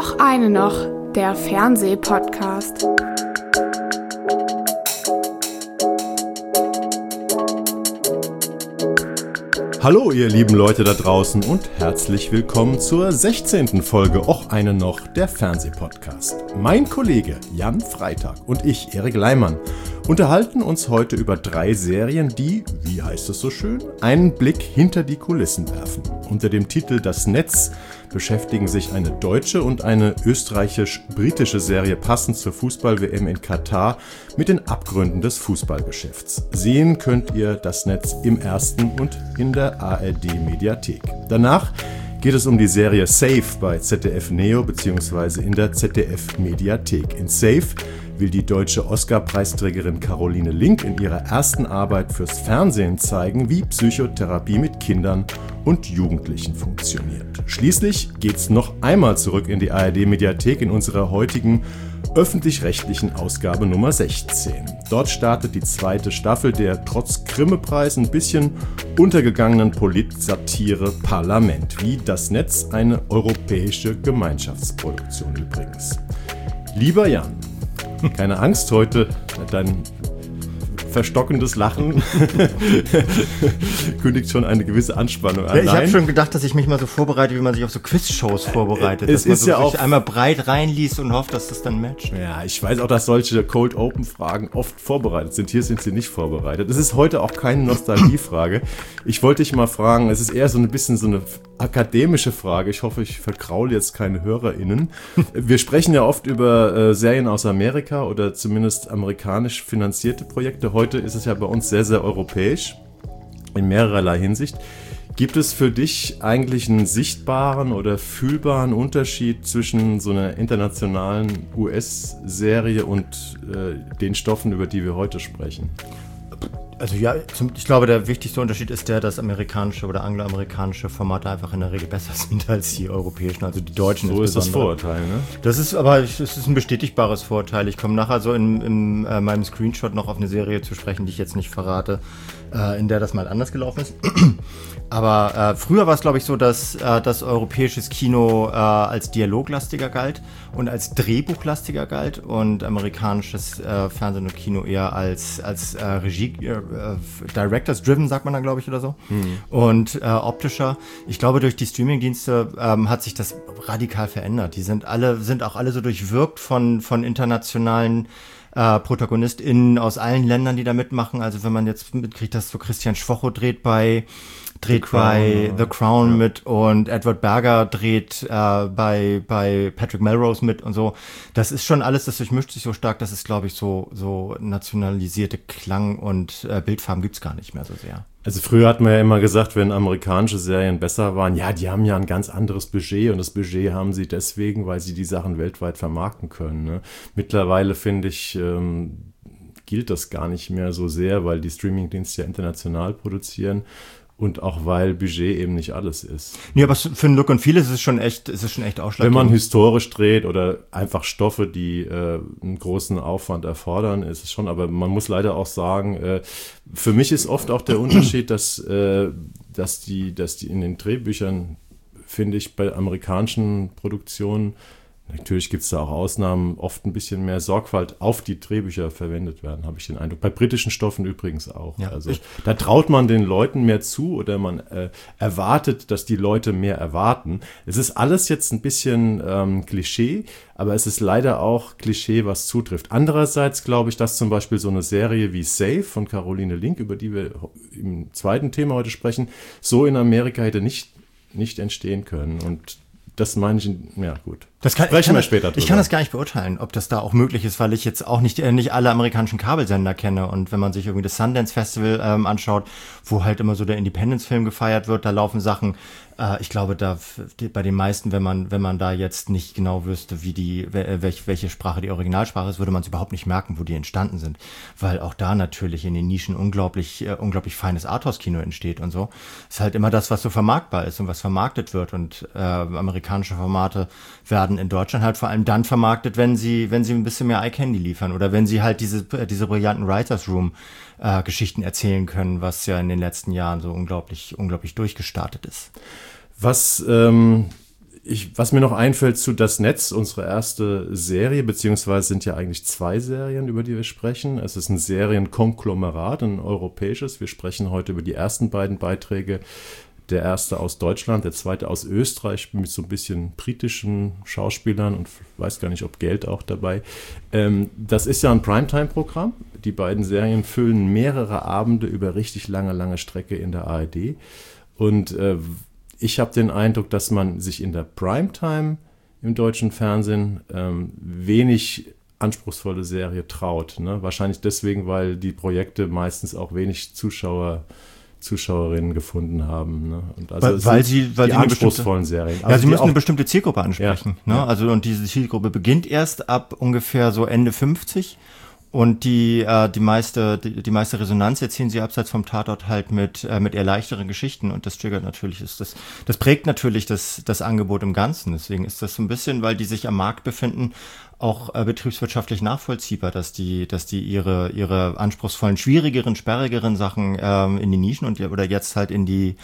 Och, eine noch, der Fernsehpodcast. Hallo ihr lieben Leute da draußen und herzlich willkommen zur 16. Folge Och, eine noch, der Fernsehpodcast. Mein Kollege Jan Freitag und ich, Erik Leimann, unterhalten uns heute über 3 Serien, die, wie heißt es so schön, einen Blick hinter die Kulissen werfen. Unter dem Titel Das Netz beschäftigen sich eine deutsche und eine österreichisch-britische Serie passend zur Fußball-WM in Katar mit den Abgründen des Fußballgeschäfts. Sehen könnt ihr Das Netz im ersten und in der ARD-Mediathek. Danach geht es um die Serie Safe bei ZDF Neo bzw. in der ZDF-Mediathek. In Safe will die deutsche Oscar-Preisträgerin Caroline Link in ihrer ersten Arbeit fürs Fernsehen zeigen, wie Psychotherapie mit Kindern und Jugendlichen funktioniert. Schließlich geht's noch einmal zurück in die ARD-Mediathek in unserer heutigen öffentlich-rechtlichen Ausgabe Nummer 16. Dort startet die 2. Staffel der trotz Grimme-Preis ein bisschen untergegangenen Polit-Satire Parlament, wie Das Netz, eine europäische Gemeinschaftsproduktion übrigens. Lieber Jan, keine Angst, heute dein verstockendes Lachen kündigt schon eine gewisse Anspannung an. Ja, ich habe schon gedacht, dass ich mich mal so vorbereite, wie man sich auf so Quizshows vorbereitet. Es dass man ist ja auch einmal breit reinliest und hofft, dass das dann matcht. Ja, ich weiß auch, dass solche Cold-Open-Fragen oft vorbereitet sind. Hier sind sie nicht vorbereitet. Es ist heute auch keine Nostalgiefrage. Ich wollte dich mal fragen, es ist eher so ein bisschen so eine akademische Frage. Ich hoffe, ich verkraule jetzt keine HörerInnen. Wir sprechen ja oft über Serien aus Amerika oder zumindest amerikanisch finanzierte Projekte. Heute ist es ja bei uns sehr, sehr europäisch in mehrerlei Hinsicht. Gibt es für dich eigentlich einen sichtbaren oder fühlbaren Unterschied zwischen so einer internationalen US-Serie und den Stoffen, über die wir heute sprechen? Also ja, ich glaube, der wichtigste Unterschied ist dass amerikanische oder angloamerikanische Formate einfach in der Regel besser sind als die europäischen, also die deutschen. So ist das Vorurteil, ne? Das ist ein bestätigbares Vorurteil. Ich komme nachher so in meinem Screenshot noch auf eine Serie zu sprechen, die ich jetzt nicht verrate, in der das mal anders gelaufen ist. Aber früher war es, glaube ich, so, dass europäisches Kino als dialoglastiger galt und als drehbuchlastiger galt und amerikanisches Fernsehen und Kino eher als Regie, Directors-driven, sagt man dann, glaube ich, oder so. Und optischer. Ich glaube, durch die Streamingdienste hat sich das radikal verändert. Die sind auch alle so durchwirkt von internationalen ProtagonistInnen aus allen Ländern, die da mitmachen. Also wenn man jetzt mitkriegt, dass so Christian Schwocho dreht bei The Crown mit und Edward Berger dreht bei Patrick Melrose mit und so. Das ist schon alles, das durchmischt sich so stark, dass es, glaube ich, so nationalisierte Klang- und Bildfarben gibt's gar nicht mehr so sehr. Also früher hat man ja immer gesagt, wenn amerikanische Serien besser waren, ja, die haben ja ein ganz anderes Budget und das Budget haben sie deswegen, weil sie die Sachen weltweit vermarkten können. Ne? Mittlerweile, finde ich, gilt das gar nicht mehr so sehr, weil die Streamingdienste ja international produzieren. Und auch weil Budget eben nicht alles ist. Nee, aber für einen Look and Feel ist es schon echt ausschlaggebend. Wenn man historisch dreht oder einfach Stoffe, die einen großen Aufwand erfordern, ist es schon. Aber man muss leider auch sagen, für mich ist oft auch der Unterschied, dass die in den Drehbüchern, finde ich, bei amerikanischen Produktionen, natürlich gibt es da auch Ausnahmen, oft ein bisschen mehr Sorgfalt auf die Drehbücher verwendet werden, habe ich den Eindruck. Bei britischen Stoffen übrigens auch. Ja, also da traut man den Leuten mehr zu oder man erwartet, dass die Leute mehr erwarten. Es ist alles jetzt ein bisschen Klischee, aber es ist leider auch Klischee, was zutrifft. Andererseits glaube ich, dass zum Beispiel so eine Serie wie Safe von Caroline Link, über die wir im zweiten Thema heute sprechen, so in Amerika hätte nicht entstehen können. Und das meine ich, ja gut. Sprechen wir später drüber. Ich kann das gar nicht beurteilen, ob das da auch möglich ist, weil ich jetzt auch nicht alle amerikanischen Kabelsender kenne. Und wenn man sich irgendwie das Sundance Festival anschaut, wo halt immer so der Independence-Film gefeiert wird, da laufen Sachen. Ich glaube, da bei den meisten, wenn man da jetzt nicht genau wüsste, welche Sprache die Originalsprache ist, würde man es überhaupt nicht merken, wo die entstanden sind. Weil auch da natürlich in den Nischen unglaublich feines Arthouse-Kino entsteht und so. Ist halt immer das, was so vermarktbar ist und was vermarktet wird. Und amerikanische Formate werden in Deutschland halt vor allem dann vermarktet, wenn sie ein bisschen mehr Eye-Candy liefern oder wenn sie halt diese brillanten Writers Room Geschichten erzählen können, was ja in den letzten Jahren so unglaublich durchgestartet ist. Was was mir noch einfällt zu Das Netz, unsere erste Serie, beziehungsweise sind ja eigentlich 2 Serien, über die wir sprechen. Es ist ein Serienkonglomerat, ein europäisches. Wir sprechen heute über die ersten beiden Beiträge. Der erste aus Deutschland, der zweite aus Österreich mit so ein bisschen britischen Schauspielern und weiß gar nicht, ob Geld auch dabei. Das ist ja ein Primetime-Programm. Die beiden Serien füllen mehrere Abende über richtig lange Strecke in der ARD. Und ich habe den Eindruck, dass man sich in der Primetime im deutschen Fernsehen wenig anspruchsvolle Serie traut. Ne? Wahrscheinlich deswegen, weil die Projekte meistens auch wenig Zuschauerinnen gefunden haben. Ne? Und also weil sie die anspruchsvollen Serien. Ja, sie müssen eine bestimmte Zielgruppe ansprechen. Ja, ne? ja. Also, und diese Zielgruppe beginnt erst ab ungefähr so Ende 50. Und die meiste Resonanz erzielen sie abseits vom Tatort halt mit eher leichteren Geschichten. Und das triggert natürlich, das prägt natürlich das Angebot im Ganzen. Deswegen ist das so ein bisschen, weil die sich am Markt befinden, auch betriebswirtschaftlich nachvollziehbar, dass die ihre anspruchsvollen, schwierigeren, sperrigeren Sachen in die Nischen oder jetzt halt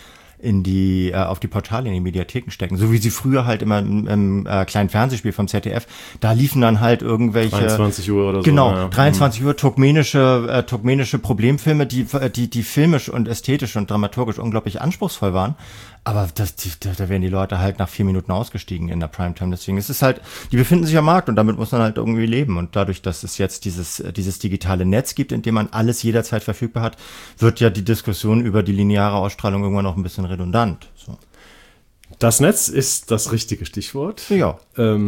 auf die Portale, in die Mediatheken stecken. So wie sie früher halt immer im kleinen Fernsehspiel vom ZDF, da liefen dann halt irgendwelche 23 Uhr oder so. Genau, ja. 23 Uhr turkmenische Problemfilme, die filmisch und ästhetisch und dramaturgisch unglaublich anspruchsvoll waren. Aber da wären die Leute halt nach 4 Minuten ausgestiegen in der Primetime. Deswegen ist es halt, die befinden sich am Markt und damit muss man halt irgendwie leben. Und dadurch, dass es jetzt dieses digitale Netz gibt, in dem man alles jederzeit verfügbar hat, wird ja die Diskussion über die lineare Ausstrahlung irgendwann noch ein bisschen redundant. So. Das Netz ist das richtige Stichwort. Ja.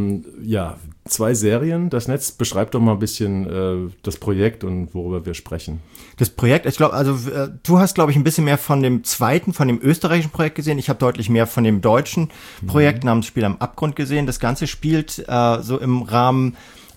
2 Serien. Das Netz, beschreibt doch mal ein bisschen das Projekt und worüber wir sprechen. Das Projekt, ich glaube, also du hast, glaube ich, ein bisschen mehr von dem österreichischen Projekt gesehen. Ich habe deutlich mehr von dem deutschen Projekt namens Spiel am Abgrund gesehen. Das Ganze spielt so im Rahmen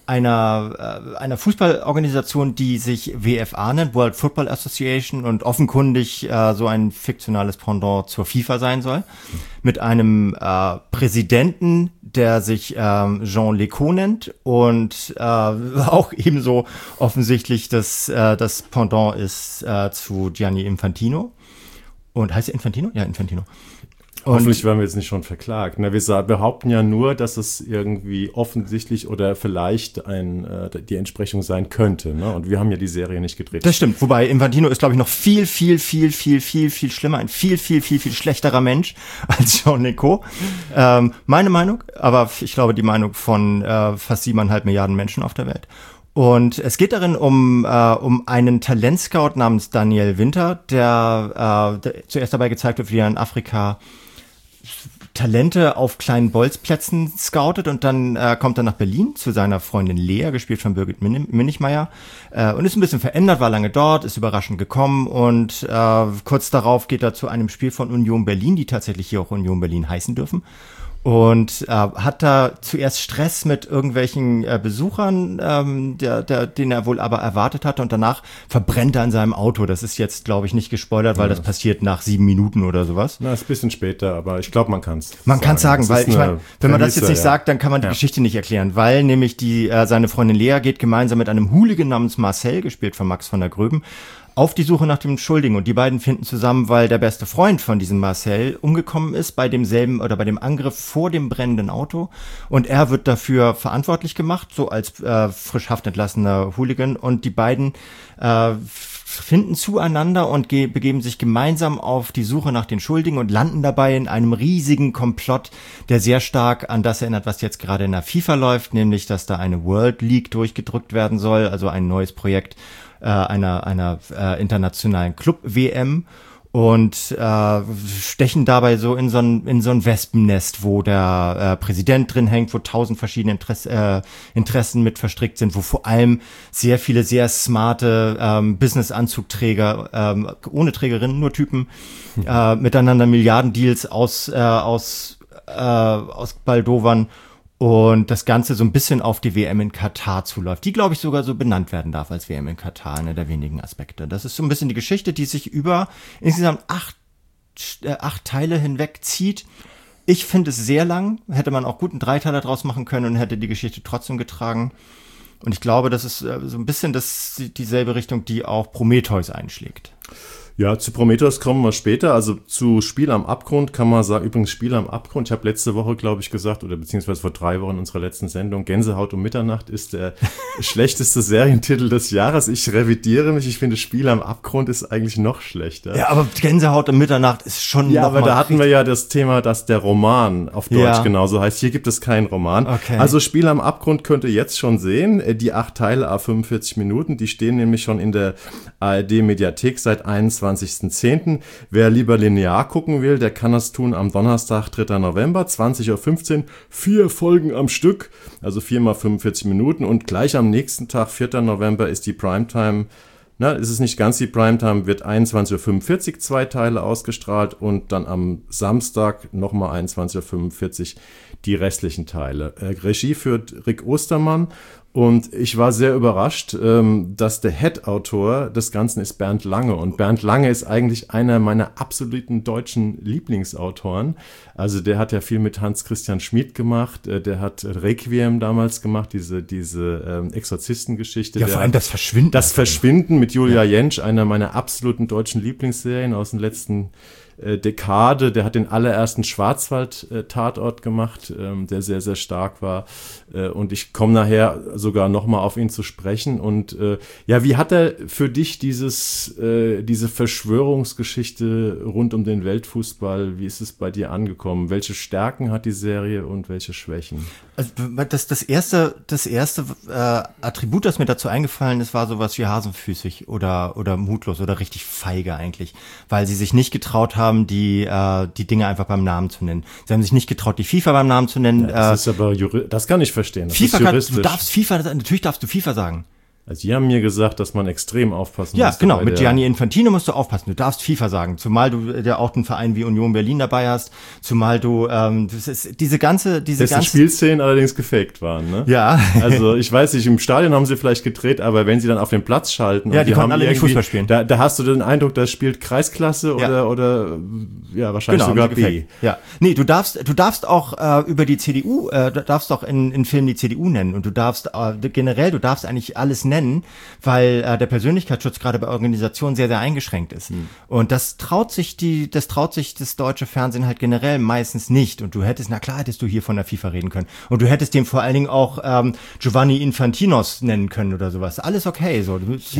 einer Fußballorganisation, die sich WFA nennt, World Football Association, und offenkundig so ein fiktionales Pendant zur FIFA sein soll, mit einem Präsidenten, der sich Jean Lecaux nennt und auch ebenso offensichtlich das Pendant ist zu Gianni Infantino. Und heißt er Infantino? Ja, Infantino. Hoffentlich werden wir jetzt nicht schon verklagt. Na, wir behaupten ja nur, dass es irgendwie offensichtlich oder vielleicht die Entsprechung sein könnte. Ne? Und wir haben ja die Serie nicht gedreht. Das stimmt. Wobei Infantino ist, glaube ich, noch viel schlimmer, ein viel schlechterer Mensch als Jean Lecaux. Meine Meinung, aber ich glaube die Meinung von fast 7,5 Milliarden Menschen auf der Welt. Und es geht darin um einen Talentscout namens Daniel Winter, der zuerst dabei gezeigt wird, wie er in Afrika Talente auf kleinen Bolzplätzen scoutet, und dann kommt er nach Berlin zu seiner Freundin Lea, gespielt von Birgit Minichmeier, und ist ein bisschen verändert, war lange dort, ist überraschend gekommen, und kurz darauf geht er zu einem Spiel von Union Berlin, die tatsächlich hier auch Union Berlin heißen dürfen. Und hat da zuerst Stress mit irgendwelchen Besuchern, den er wohl aber erwartet hatte, und danach verbrennt er an seinem Auto. Das ist jetzt, glaube ich, nicht gespoilert, weil das passiert nach 7 Minuten oder sowas. Na, ist ein bisschen später, aber ich glaube, man kann es sagen. Man kann es sagen, weil ich meine, wenn man das jetzt nicht sagt, dann kann man die Geschichte nicht erklären, weil nämlich seine Freundin Lea geht gemeinsam mit einem Hooligan namens Marcel, gespielt von Max von der Gröben, auf die Suche nach dem Schuldigen, und die beiden finden zusammen, weil der beste Freund von diesem Marcel umgekommen ist bei dem Angriff vor dem brennenden Auto, und er wird dafür verantwortlich gemacht, so als frisch haftentlassener Hooligan, und die beiden finden zueinander und begeben sich gemeinsam auf die Suche nach den Schuldigen und landen dabei in einem riesigen Komplott, der sehr stark an das erinnert, was jetzt gerade in der FIFA läuft, nämlich, dass da eine World League durchgedrückt werden soll, also ein neues Projekt einer internationalen Club-WM, und stechen dabei so in so ein Wespennest, wo der Präsident drin hängt, wo 1000 verschiedene Interessen mit verstrickt sind, wo vor allem sehr viele sehr smarte Business-Anzugträger, ohne Trägerinnen, nur Typen, miteinander Milliardendeals ausbaldowern, und das Ganze so ein bisschen auf die WM in Katar zuläuft, die, glaube ich, sogar so benannt werden darf als WM in Katar, einer der wenigen Aspekte. Das ist so ein bisschen die Geschichte, die sich über insgesamt 8 Teile hinweg zieht. Ich finde es sehr lang, hätte man auch gut einen 3-Teiler draus machen können und hätte die Geschichte trotzdem getragen. Und ich glaube, das ist so ein bisschen dieselbe Richtung, die auch Prometheus einschlägt. Ja, zu Prometheus kommen wir später. Also zu Spiel am Abgrund kann man sagen, übrigens Spiel am Abgrund, ich habe letzte Woche, glaube ich, gesagt, oder beziehungsweise vor 3 Wochen in unserer letzten Sendung, Gänsehaut um Mitternacht ist der schlechteste Serientitel des Jahres. Ich revidiere mich, ich finde Spiel am Abgrund ist eigentlich noch schlechter. Ja, aber Gänsehaut um Mitternacht ist schon ja, noch aber mal da hatten wir ja das Thema, dass der Roman auf Deutsch genauso heißt. Hier gibt es keinen Roman. Okay. Also Spiel am Abgrund könnt ihr jetzt schon sehen. Die 8 Teile, 45 Minuten, die stehen nämlich schon in der ARD-Mediathek seit 21.10. Wer lieber linear gucken will, der kann das tun am Donnerstag, 3. November, 20.15 Uhr. 4 Folgen am Stück, also 4 mal 45 Minuten. Und gleich am nächsten Tag, 4. November, ist die Primetime. Ist es nicht ganz die Primetime, wird 21.45 Uhr 2 Teile ausgestrahlt und dann am Samstag nochmal 21.45 Uhr die restlichen Teile. Regie führt Rick Ostermann. Und ich war sehr überrascht, dass der Head-Autor des Ganzen ist Bernd Lange. Und Bernd Lange ist eigentlich einer meiner absoluten deutschen Lieblingsautoren. Also der hat ja viel mit Hans-Christian Schmid gemacht. Der hat Requiem damals gemacht, diese Exorzistengeschichte. Ja, vor allem das Verschwinden. Das Verschwinden mit Julia Jentsch, einer meiner absoluten deutschen Lieblingsserien aus den letzten Dekade. Der hat den allerersten Schwarzwald-Tatort gemacht, der sehr, sehr stark war. Und ich komme nachher sogar nochmal auf ihn zu sprechen. Und wie hat er für dich diese Verschwörungsgeschichte rund um den Weltfußball, wie ist es bei dir angekommen? Welche Stärken hat die Serie und welche Schwächen? Also das erste Attribut, das mir dazu eingefallen ist, war sowas wie hasenfüßig oder mutlos oder richtig feige eigentlich, weil sie sich nicht getraut haben, die Dinge einfach beim Namen zu nennen. Sie haben sich nicht getraut, die FIFA beim Namen zu nennen. Ja, das ist aber das kann ich verstehen. Das FIFA ist juristisch. natürlich darfst du FIFA sagen. Also die haben mir gesagt, dass man extrem aufpassen muss. Ja, genau, mit Gianni Infantino musst du aufpassen. Du darfst FIFA sagen, zumal du ja auch einen Verein wie Union Berlin dabei hast, zumal du diese ganze Spielszenen allerdings gefaked waren, ne? Ja. Also ich weiß nicht, im Stadion haben sie vielleicht gedreht, aber wenn sie dann auf den Platz schalten, ja, die konnten alle nicht Fußball spielen. Da hast du den Eindruck, das spielt Kreisklasse oder wahrscheinlich sogar B. Ja. Nee, du darfst auch über die CDU, darfst auch in Filmen die CDU nennen und du darfst eigentlich alles nennen, weil der Persönlichkeitsschutz gerade bei Organisationen sehr, sehr eingeschränkt ist. Und das traut sich das deutsche Fernsehen halt generell meistens nicht. Und hättest du hier von der FIFA reden können. Und du hättest dem vor allen Dingen auch Giovanni Infantinos nennen können oder sowas. Alles okay. So.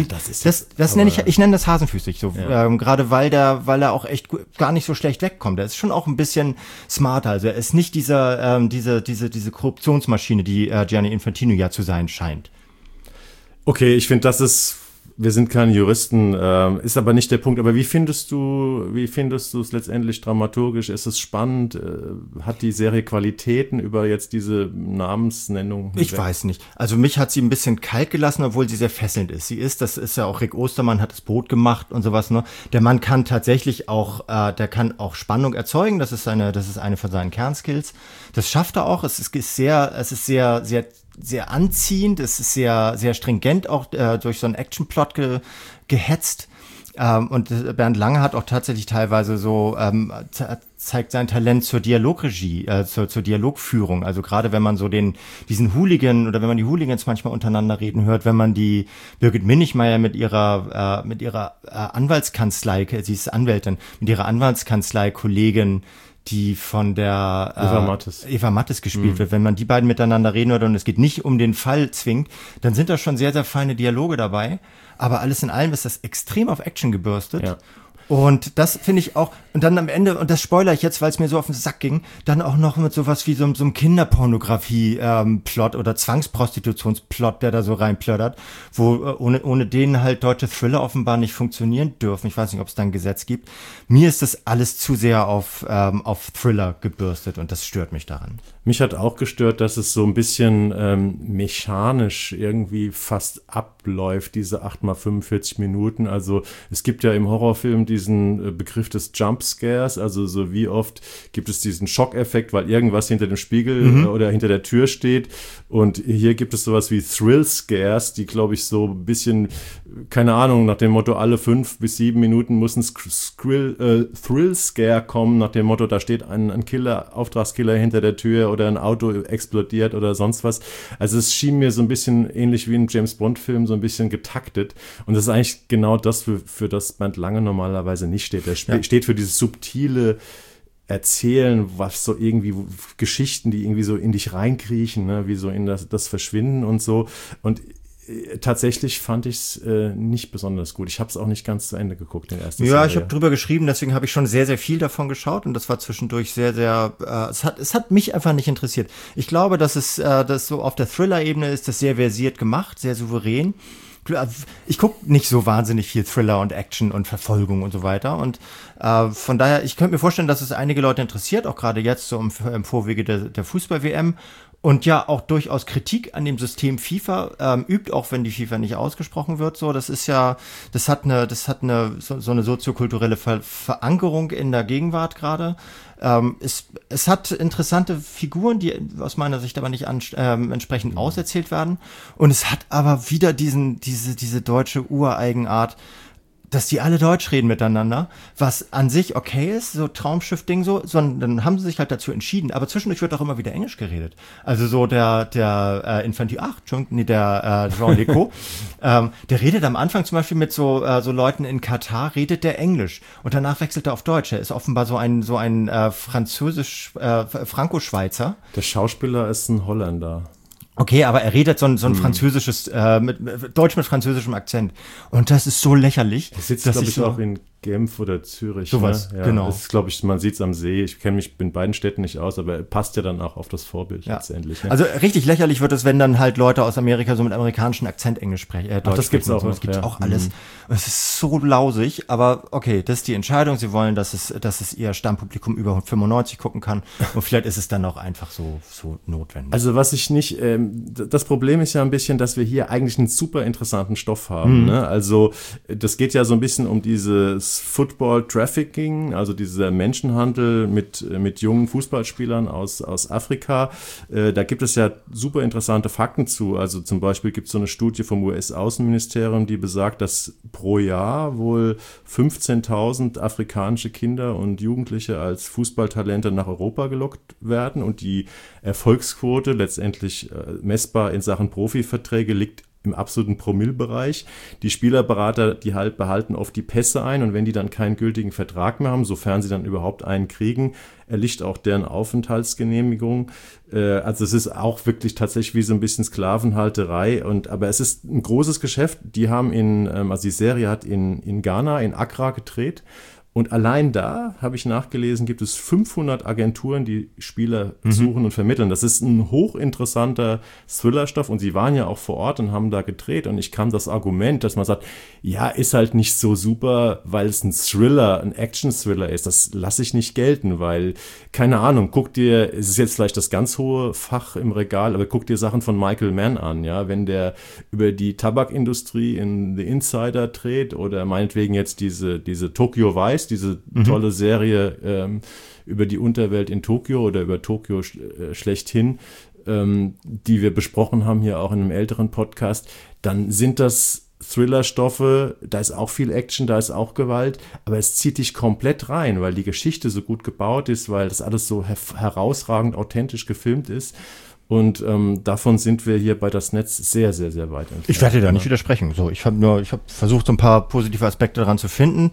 Ich nenne das hasenfüßig. So. Ja. Gerade weil er auch echt gar nicht so schlecht wegkommt. Er ist schon auch ein bisschen smarter. Also er ist nicht diese Korruptionsmaschine, die Gianni Infantino ja zu sein scheint. Okay, ich finde, wir sind keine Juristen, ist aber nicht der Punkt. Aber wie findest du es letztendlich dramaturgisch? Ist es spannend? Hat die Serie Qualitäten über jetzt diese Namensnennung? Ich weiß nicht. Also mich hat sie ein bisschen kalt gelassen, obwohl sie sehr fesselnd ist. Das ist ja auch Rick Ostermann, hat das Brot gemacht und sowas, ne? Der Mann kann tatsächlich auch, der kann auch Spannung erzeugen. Das ist eine von seinen Kernskills. Das schafft er auch. Es ist sehr anziehend, es ist sehr, sehr stringent auch durch so einen Actionplot gehetzt. Und Bernd Lange hat auch tatsächlich teilweise so zeigt sein Talent zur Dialogregie, zur Dialogführung. Also gerade wenn man so diesen Hooligan oder wenn man die Hooligans manchmal untereinander reden hört, wenn man die Birgit Minichmeier mit ihrer Anwaltskanzlei, sie ist Anwältin, mit ihrer Anwaltskanzlei-Kollegin, die von der Eva Mattes gespielt wird. Wenn man die beiden miteinander reden hört und es geht nicht um den Fall zwingt, dann sind da schon sehr, sehr feine Dialoge dabei. Aber alles in allem ist das extrem auf Action gebürstet. Ja. Und das finde ich auch, und dann am Ende, und das spoilere ich jetzt, weil es mir so auf den Sack ging, dann auch noch mit sowas wie so einem Kinderpornografie-Plot oder Zwangsprostitutionsplot, der da so reinplördert, wo ohne den halt deutsche Thriller offenbar nicht funktionieren dürfen. Ich weiß nicht, ob es da ein Gesetz gibt. Mir ist das alles zu sehr auf Thriller gebürstet und das stört mich daran. Mich hat auch gestört, dass es so ein bisschen mechanisch irgendwie fast abläuft, diese 8 mal 45 Minuten. Also es gibt ja im Horrorfilm diesen Begriff des Jumpscares, also so wie oft gibt es diesen Schockeffekt, weil irgendwas hinter dem Spiegel oder hinter der Tür steht. Und hier gibt es sowas wie Thrill-Scares, die, glaube ich, so ein bisschen, keine Ahnung, nach dem Motto, alle 5 bis 7 Minuten muss ein Thrill-Scare kommen, nach dem Motto, da steht ein Killer, Auftragskiller hinter der Tür oder ein Auto explodiert oder sonst was. Also es schien mir so ein bisschen ähnlich wie ein James-Bond-Film, so so ein bisschen getaktet. Und das ist eigentlich genau das, für das Bernd Lange normalerweise nicht steht. Der steht für dieses subtile Erzählen, was so irgendwie Geschichten, die irgendwie so in dich reinkriechen, ne? Wie so in das Verschwinden und so. Und tatsächlich fand ich es nicht besonders gut. Ich habe es auch nicht ganz zu Ende geguckt, den ersten Ja, ich habe drüber geschrieben, deswegen habe ich schon sehr, sehr viel davon geschaut und das war zwischendurch sehr, sehr, es hat mich einfach nicht interessiert. Ich glaube, dass das so auf der Thriller-Ebene ist, das sehr versiert gemacht, sehr souverän. Ich gucke nicht so wahnsinnig viel Thriller und Action und Verfolgung und so weiter und von daher, ich könnte mir vorstellen, dass es einige Leute interessiert, auch gerade jetzt so im Vorwege der Fußball-WM und ja auch durchaus Kritik an dem System FIFA übt, auch wenn die FIFA nicht ausgesprochen wird. So, das ist ja, das hat eine so eine soziokulturelle Verankerung in der Gegenwart gerade. Es hat interessante Figuren, die aus meiner Sicht aber nicht entsprechend auserzählt werden. Und es hat aber wieder diese deutsche Ureigenart, dass die alle Deutsch reden miteinander, was an sich okay ist, so Traumschiff-Ding so, sondern dann haben sie sich halt dazu entschieden. Aber zwischendurch wird auch immer wieder Englisch geredet. Also so der Jean Leco, der redet am Anfang zum Beispiel mit so Leuten in Katar, redet der Englisch. Und danach wechselt er auf Deutsch. Er ist offenbar so ein Franco-Schweizer. Der Schauspieler ist ein Holländer. Okay, aber er redet so ein französisches, Deutsch mit französischem Akzent. Und das ist so lächerlich. Er sitzt, glaube ich, auch in Genf oder Zürich. Sowas, ne? Ja, genau. Das ist, glaube ich, man sieht es am See. Ich kenne mich in beiden Städten nicht aus, aber er passt ja dann auch auf das Vorbild letztendlich. Ne? Also richtig lächerlich wird es, wenn dann halt Leute aus Amerika so mit amerikanischem Akzent Englisch sprechen. Das gibt's auch so. noch. Das gibt's auch alles. Und es ist so lausig, aber okay, das ist die Entscheidung. Sie wollen, dass es ihr Stammpublikum über 95 gucken kann. Und vielleicht ist es dann auch einfach so notwendig. Also was ich nicht, das Problem ist ja ein bisschen, dass wir hier eigentlich einen super interessanten Stoff haben. Ne? Also das geht ja so ein bisschen um dieses Football-Trafficking, also dieser Menschenhandel mit jungen Fußballspielern aus Afrika. Da gibt es ja super interessante Fakten zu. Also zum Beispiel gibt es so eine Studie vom US-Außenministerium, die besagt, dass pro Jahr wohl 15.000 afrikanische Kinder und Jugendliche als Fußballtalente nach Europa gelockt werden und die Erfolgsquote letztendlich messbar in Sachen Profiverträge liegt im absoluten Promillebereich. Die Spielerberater, die halt behalten oft die Pässe ein und wenn die dann keinen gültigen Vertrag mehr haben, sofern sie dann überhaupt einen kriegen, erlischt auch deren Aufenthaltsgenehmigung. Also es ist auch wirklich tatsächlich wie so ein bisschen Sklavenhalterei. Aber es ist ein großes Geschäft. Die haben also die Serie hat in Ghana, in Accra gedreht. Und allein da, habe ich nachgelesen, gibt es 500 Agenturen, die Spieler suchen und vermitteln. Das ist ein hochinteressanter Thrillerstoff und sie waren ja auch vor Ort und haben da gedreht. Und ich kam das Argument, dass man sagt, ja, ist halt nicht so super, weil es ein Thriller, ein Action-Thriller ist. Das lasse ich nicht gelten, weil, keine Ahnung, guck dir, es ist jetzt vielleicht das ganz hohe Fach im Regal, aber guck dir Sachen von Michael Mann an, ja, wenn der über die Tabakindustrie in The Insider dreht oder meinetwegen jetzt diese Tokyo Vice, diese tolle Serie über die Unterwelt in Tokio oder über Tokio schlechthin, die wir besprochen haben hier auch in einem älteren Podcast, dann sind das Thriller-Stoffe, da ist auch viel Action, da ist auch Gewalt, aber es zieht dich komplett rein, weil die Geschichte so gut gebaut ist, weil das alles so herausragend authentisch gefilmt ist. Und davon sind wir hier bei Das Netz sehr, sehr, sehr weit entfernt. Ich werde dir da nicht widersprechen. So, ich habe versucht, so ein paar positive Aspekte daran zu finden.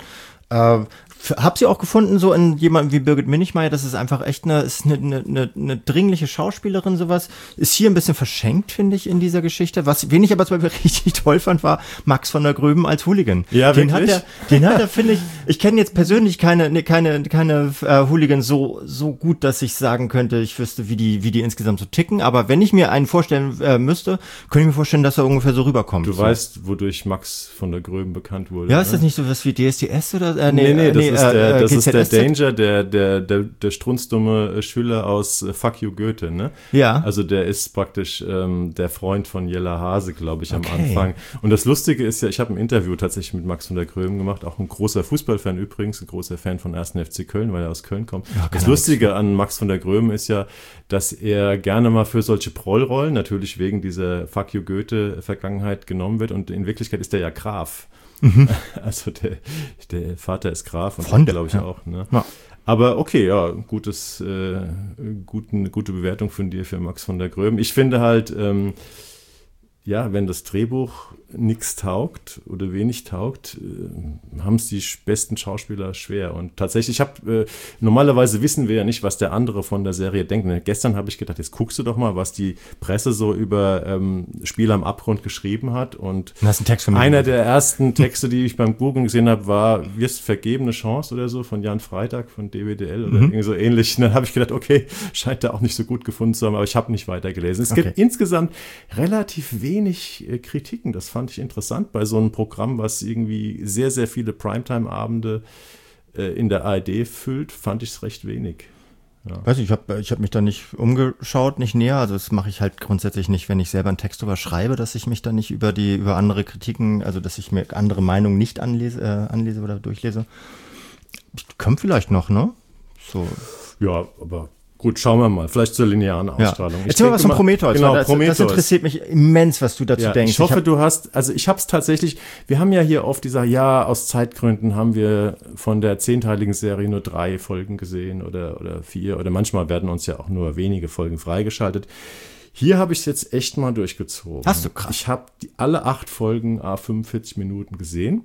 Hab sie auch gefunden, so in jemandem wie Birgit Minichmeier, das ist einfach echt eine dringliche Schauspielerin, sowas. Ist hier ein bisschen verschenkt, finde ich, in dieser Geschichte. Wen ich aber zum Beispiel richtig toll fand, war Max von der Gröben als Hooligan. Ja, den wirklich? Den hat er, finde ich kenne jetzt persönlich keine Hooligans so gut, dass ich sagen könnte, ich wüsste, wie die insgesamt so ticken. Aber wenn ich mir einen vorstellen müsste, könnte ich mir vorstellen, dass er ungefähr so rüberkommt. Du weißt, wodurch Max von der Gröben bekannt wurde. Ja, ist das nicht so was wie DSDS oder? Nee, das ist der GZSZ? Danger, der strunzdumme Schüler aus Fuck You Goethe, ne? Ja. Also der ist praktisch der Freund von Jella Hase, glaube ich, am Anfang. Und das Lustige ist ja, ich habe ein Interview tatsächlich mit Max von der Gröben gemacht, auch ein großer Fußballfan übrigens, ein großer Fan von 1. FC Köln, weil er aus Köln kommt. Ja, das Lustige an Max von der Gröben ist ja, dass er gerne mal für solche Prollrollen, natürlich wegen dieser Fuck You Goethe-Vergangenheit genommen wird und in Wirklichkeit ist er ja Graf. Also der Vater ist Graf und glaube ich auch. Ne? Ja. Aber okay, ja, gute Bewertung von dir für Max von der Gröben. Ich finde halt, ja, wenn das Drehbuch nichts taugt oder wenig taugt, haben es die besten Schauspieler schwer. Und tatsächlich, normalerweise wissen wir ja nicht, was der andere von der Serie denkt. Und gestern habe ich gedacht, jetzt guckst du doch mal, was die Presse so über Spiel am Abgrund geschrieben hat. Und hast einen Text von mir einer der ersten Texte, die ich beim Googlen gesehen habe, war "Wirst vergebene Chance" oder so von Jan Freitag von DWDL oder irgendwie so ähnlich. Und dann habe ich gedacht, okay, scheint er auch nicht so gut gefunden zu haben, aber ich habe nicht weitergelesen. Es gibt insgesamt relativ wenig Kritiken. Das fand ich interessant bei so einem Programm, was irgendwie sehr, sehr viele Primetime-Abende in der ARD füllt, fand ich es recht wenig. Ja. Weiß nicht, ich hab mich da nicht umgeschaut, nicht näher. Also das mache ich halt grundsätzlich nicht, wenn ich selber einen Text drüber schreibe, dass ich mich da nicht über andere Kritiken, also dass ich mir andere Meinungen nicht anlese oder durchlese. Kommt vielleicht noch, ne? So. Ja, aber gut, schauen wir mal. Vielleicht zur linearen Ausstrahlung. Erzähl mal was von Prometheus. Genau, das Prometheus. interessiert mich immens, was du dazu denkst. Ich hoffe, ich habe es tatsächlich, wir haben ja hier oft gesagt, ja, aus Zeitgründen haben wir von der 10-teiligen Serie nur 3 Folgen gesehen oder 4 oder manchmal werden uns ja auch nur wenige Folgen freigeschaltet. Hier habe ich es jetzt echt mal durchgezogen. Hast du, krass. Ich habe alle 8 Folgen 45 Minuten gesehen.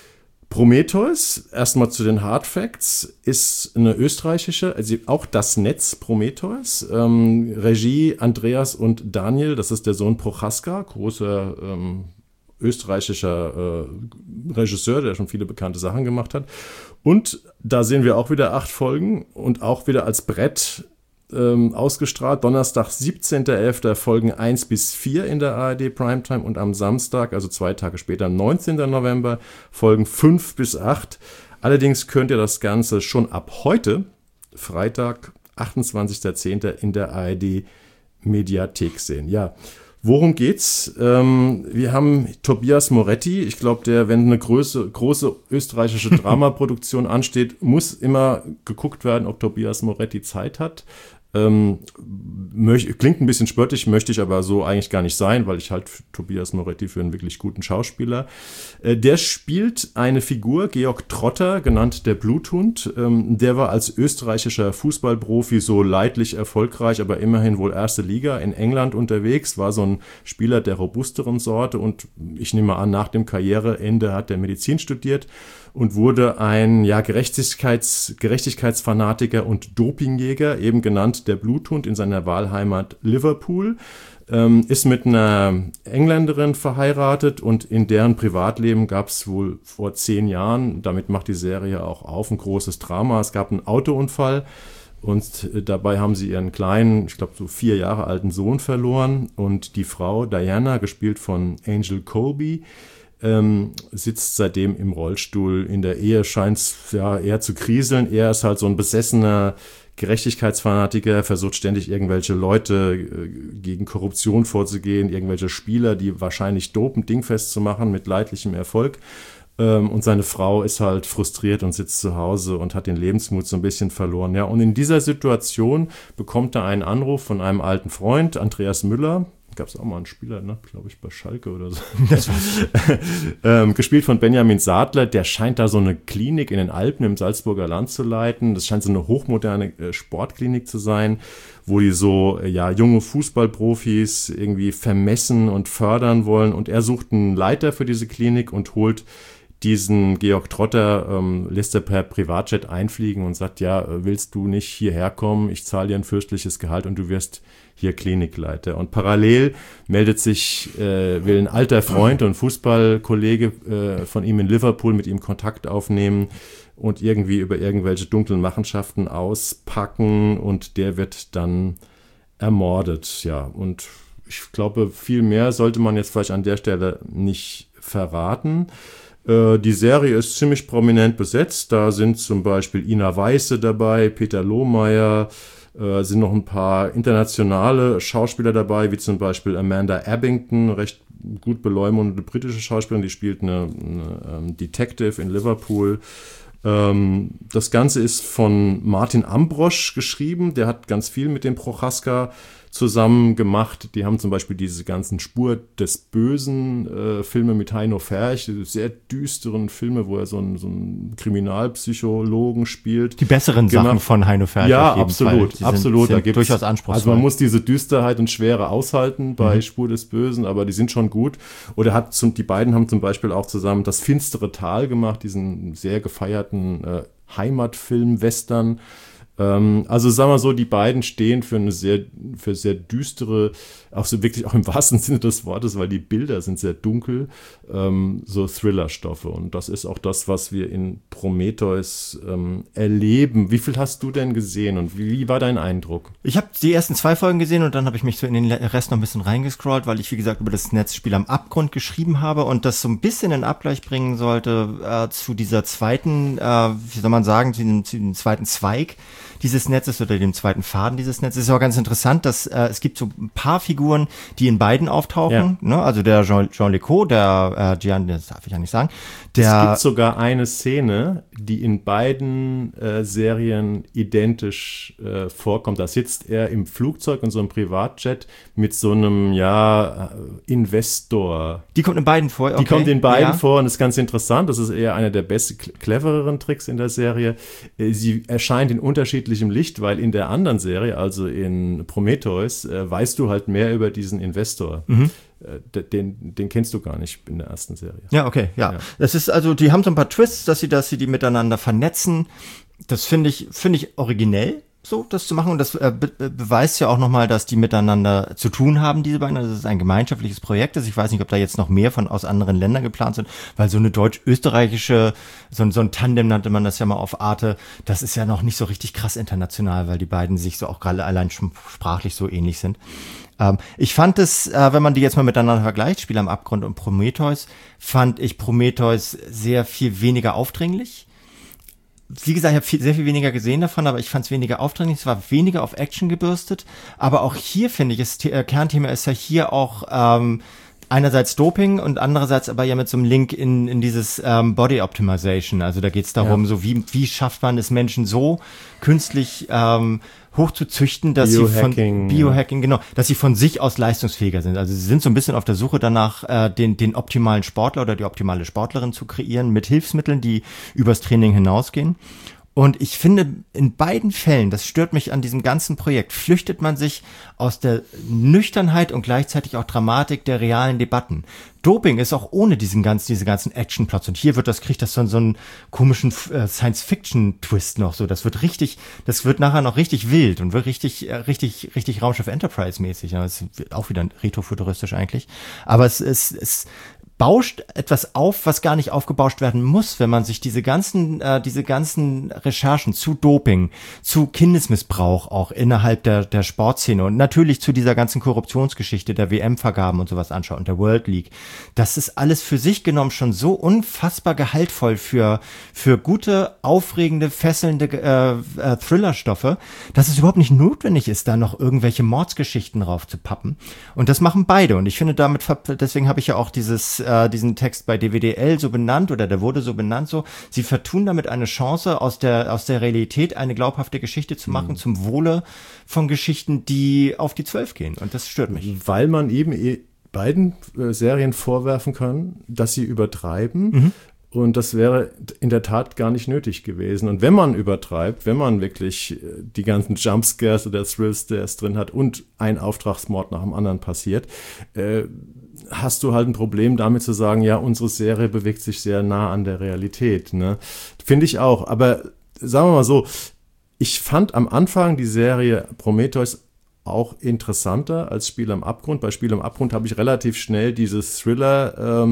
Prometheus, erstmal zu den Hard Facts, ist eine österreichische, also auch das Netz Prometheus, Regie Andreas und Daniel, das ist der Sohn Prochaska, großer österreichischer Regisseur, der schon viele bekannte Sachen gemacht hat. Und da sehen wir auch wieder 8 Folgen und auch wieder als Brett ausgestrahlt. Donnerstag, 17.11. Folgen 1-4 in der ARD Primetime und am Samstag, also 2 Tage später, 19. November, Folgen 5-8. Allerdings könnt ihr das Ganze schon ab heute, Freitag, 28.10. in der ARD Mediathek sehen. Ja, worum geht's? Wir haben Tobias Moretti. Ich glaube, wenn eine große österreichische Dramaproduktion ansteht, muss immer geguckt werden, ob Tobias Moretti Zeit hat. Klingt ein bisschen spöttisch, möchte ich aber so eigentlich gar nicht sein, weil ich halte Tobias Moretti für einen wirklich guten Schauspieler. Der spielt eine Figur, Georg Trotter, genannt der Bluthund. Der war als österreichischer Fußballprofi so leidlich erfolgreich, aber immerhin wohl erste Liga in England unterwegs, war so ein Spieler der robusteren Sorte und ich nehme an, nach dem Karriereende hat er Medizin studiert und wurde ein Gerechtigkeitsfanatiker und Dopingjäger, eben genannt der Bluthund, in seiner Wahlheimat Liverpool, ist mit einer Engländerin verheiratet und in deren Privatleben gab es wohl vor 10 Jahren, damit macht die Serie auch auf, ein großes Drama. Es gab einen Autounfall und dabei haben sie ihren kleinen, ich glaube so 4 Jahre alten Sohn verloren und die Frau Diana, gespielt von Angel Colby, sitzt seitdem im Rollstuhl. In der Ehe scheint es ja eher zu kriseln. Er ist halt so ein besessener Gerechtigkeitsfanatiker, versucht ständig irgendwelche Leute gegen Korruption vorzugehen, irgendwelche Spieler, die wahrscheinlich dopen, dingfest zu machen mit leidlichem Erfolg. Und seine Frau ist halt frustriert und sitzt zu Hause und hat den Lebensmut so ein bisschen verloren. Ja, und in dieser Situation bekommt er einen Anruf von einem alten Freund, Andreas Müller. Gab es auch mal einen Spieler, ne? Glaube ich, bei Schalke oder so. Gespielt von Benjamin Sattler. Der scheint da so eine Klinik in den Alpen im Salzburger Land zu leiten. Das scheint so eine hochmoderne Sportklinik zu sein, wo die so junge Fußballprofis irgendwie vermessen und fördern wollen. Und er sucht einen Leiter für diese Klinik und holt diesen Georg Trotter, lässt er per Privatjet einfliegen und sagt, ja, willst du nicht hierher kommen? Ich zahle dir ein fürstliches Gehalt und du wirst hier Klinikleiter. Und parallel meldet sich, will ein alter Freund und Fußballkollege von ihm in Liverpool mit ihm Kontakt aufnehmen und irgendwie über irgendwelche dunklen Machenschaften auspacken und der wird dann ermordet. Ja, und ich glaube, viel mehr sollte man jetzt vielleicht an der Stelle nicht verraten. Die Serie ist ziemlich prominent besetzt. Da sind zum Beispiel Ina Weiße dabei, Peter Lohmeier, sind noch ein paar internationale Schauspieler dabei, wie zum Beispiel Amanda Abbington, recht gut beleumundete britische Schauspielerin, die spielt eine Detective in Liverpool. Das Ganze ist von Martin Ambrosch geschrieben, der hat ganz viel mit dem Prochaska zusammen gemacht. Die haben zum Beispiel diese ganzen Spur des Bösen Filme mit Heino Ferch, sehr düsteren Filme, wo er so einen Kriminalpsychologen spielt. Die besseren Sachen von Heino Ferch. Ja, absolut. Da gibt's durchaus anspruchsvoll. Also man muss diese Düsterheit und Schwere aushalten bei Spur des Bösen, aber die sind schon gut. Oder die beiden haben zum Beispiel auch zusammen Das finstere Tal gemacht, diesen sehr gefeierten Heimatfilm, Western. Also sagen wir so, die beiden stehen für sehr düstere, auch so wirklich auch im wahrsten Sinne des Wortes, weil die Bilder sind sehr dunkel, so Thriller-Stoffe. Und das ist auch das, was wir in Prometheus erleben. Wie viel hast du denn gesehen und wie war dein Eindruck? Ich habe die ersten 2 Folgen gesehen und dann habe ich mich so in den Rest noch ein bisschen reingescrollt, weil ich, wie gesagt, über das Netzspiel am Abgrund geschrieben habe und das so ein bisschen in Abgleich bringen sollte zu dieser zweiten, wie soll man sagen, zu dem zweiten Zweig dieses Netzes oder dem zweiten Faden dieses Netzes. Es ist auch ganz interessant, dass es gibt so ein paar Figuren, die in beiden auftauchen. Ja. Ne? Also der Jean Lecault, der Gian, das darf ich ja nicht sagen. Es gibt sogar eine Szene, die in beiden Serien identisch vorkommt. Da sitzt er im Flugzeug in so einem Privatjet mit so einem, Investor. Die kommt in beiden vor? Okay. Die kommt in beiden vor und das ist ganz interessant. Das ist eher einer der clevereren Tricks in der Serie. Sie erscheint in unterschiedlichem Licht, weil in der anderen Serie, also in Prometheus, weißt du halt mehr über diesen Investor. Den kennst du gar nicht in der ersten Serie. Ja, okay, ja. Das ist also, die haben so ein paar Twists, dass sie die miteinander vernetzen. Das finde ich originell, so das zu machen. Und das beweist ja auch nochmal, dass die miteinander zu tun haben, diese beiden. Also das ist ein gemeinschaftliches Projekt. Also ich weiß nicht, ob da jetzt noch mehr aus anderen Ländern geplant sind, weil so eine deutsch-österreichische, so ein Tandem nannte man das ja mal auf Arte, das ist ja noch nicht so richtig krass international, weil die beiden sich so auch gerade allein schon sprachlich so ähnlich sind. Ich fand es, wenn man die jetzt mal miteinander vergleicht, Spiel am Abgrund und Prometheus, fand ich Prometheus sehr viel weniger aufdringlich. Wie gesagt, ich habe sehr viel weniger gesehen davon, aber ich fand es weniger aufdringlich. Es war weniger auf Action gebürstet. Aber auch hier, finde ich, Kernthema ist ja hier auch einerseits Doping und andererseits aber ja mit so einem Link in dieses Body Optimization. Also da geht es darum, so wie schafft man es Menschen so künstlich hoch zu züchten, dass Biohacking, genau, dass sie von sich aus leistungsfähiger sind. Also sie sind so ein bisschen auf der Suche danach, den optimalen Sportler oder die optimale Sportlerin zu kreieren mit Hilfsmitteln, die übers Training hinausgehen. Und ich finde, in beiden Fällen, das stört mich an diesem ganzen Projekt, flüchtet man sich aus der Nüchternheit und gleichzeitig auch Dramatik der realen Debatten. Doping ist auch ohne diese ganzen Action-Plots. Und hier kriegt das so einen komischen Science-Fiction-Twist noch so. Das wird nachher noch richtig wild und wird richtig Raumschiff Enterprise-mäßig. Ja, das ist auch wieder retrofuturistisch eigentlich. Aber es bauscht etwas auf, was gar nicht aufgebauscht werden muss, wenn man sich diese ganzen Recherchen zu Doping, zu Kindesmissbrauch auch innerhalb der Sportszene und natürlich zu dieser ganzen Korruptionsgeschichte der WM-Vergaben und sowas anschaut und der World League. Das ist alles für sich genommen schon so unfassbar gehaltvoll für gute, aufregende, fesselnde Thrillerstoffe, dass es überhaupt nicht notwendig ist, da noch irgendwelche Mordsgeschichten raufzupappen. Und das machen beide. Und ich finde deswegen habe ich ja auch diesen Text bei DWDL so benannt oder der wurde so benannt so. Sie vertun damit eine Chance aus der Realität eine glaubhafte Geschichte zu machen zum Wohle von Geschichten, die auf die 12 gehen. Und das stört mich. Weil man eben beiden Serien vorwerfen kann, dass sie übertreiben. Und das wäre in der Tat gar nicht nötig gewesen. Und wenn man übertreibt, wenn man wirklich die ganzen Jumpscares oder Thrill-Stares drin hat und ein Auftragsmord nach dem anderen passiert, hast du halt ein Problem damit zu sagen, ja, unsere Serie bewegt sich sehr nah an der Realität. Ne? Finde ich auch. Aber sagen wir mal so, ich fand am Anfang die Serie Prometheus auch interessanter als Spiel am Abgrund. Bei Spiel am Abgrund habe ich relativ schnell dieses Thriller,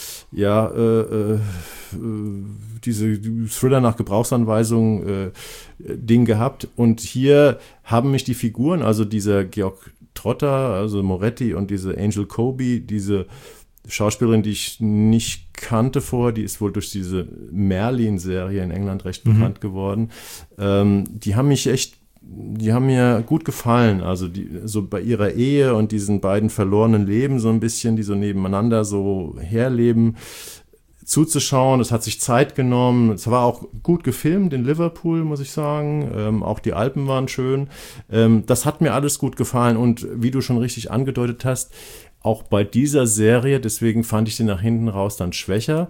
diese Thriller nach Gebrauchsanweisung Ding gehabt. Und hier haben mich die Figuren, also dieser Georg Trotter, also Moretti und diese Angel Coby, diese Schauspielerin, die ich nicht kannte vorher, die ist wohl durch diese Merlin-Serie in England recht bekannt geworden. Die haben mir gut gefallen, also so bei ihrer Ehe und diesen beiden verlorenen Leben so ein bisschen, die so nebeneinander so herleben. zuzuschauen. Es hat sich Zeit genommen. Es war auch gut gefilmt in Liverpool, muss ich sagen. Auch die Alpen waren schön. Das hat mir alles gut gefallen. Und wie du schon richtig angedeutet hast, auch bei dieser Serie, deswegen fand ich sie nach hinten raus dann schwächer,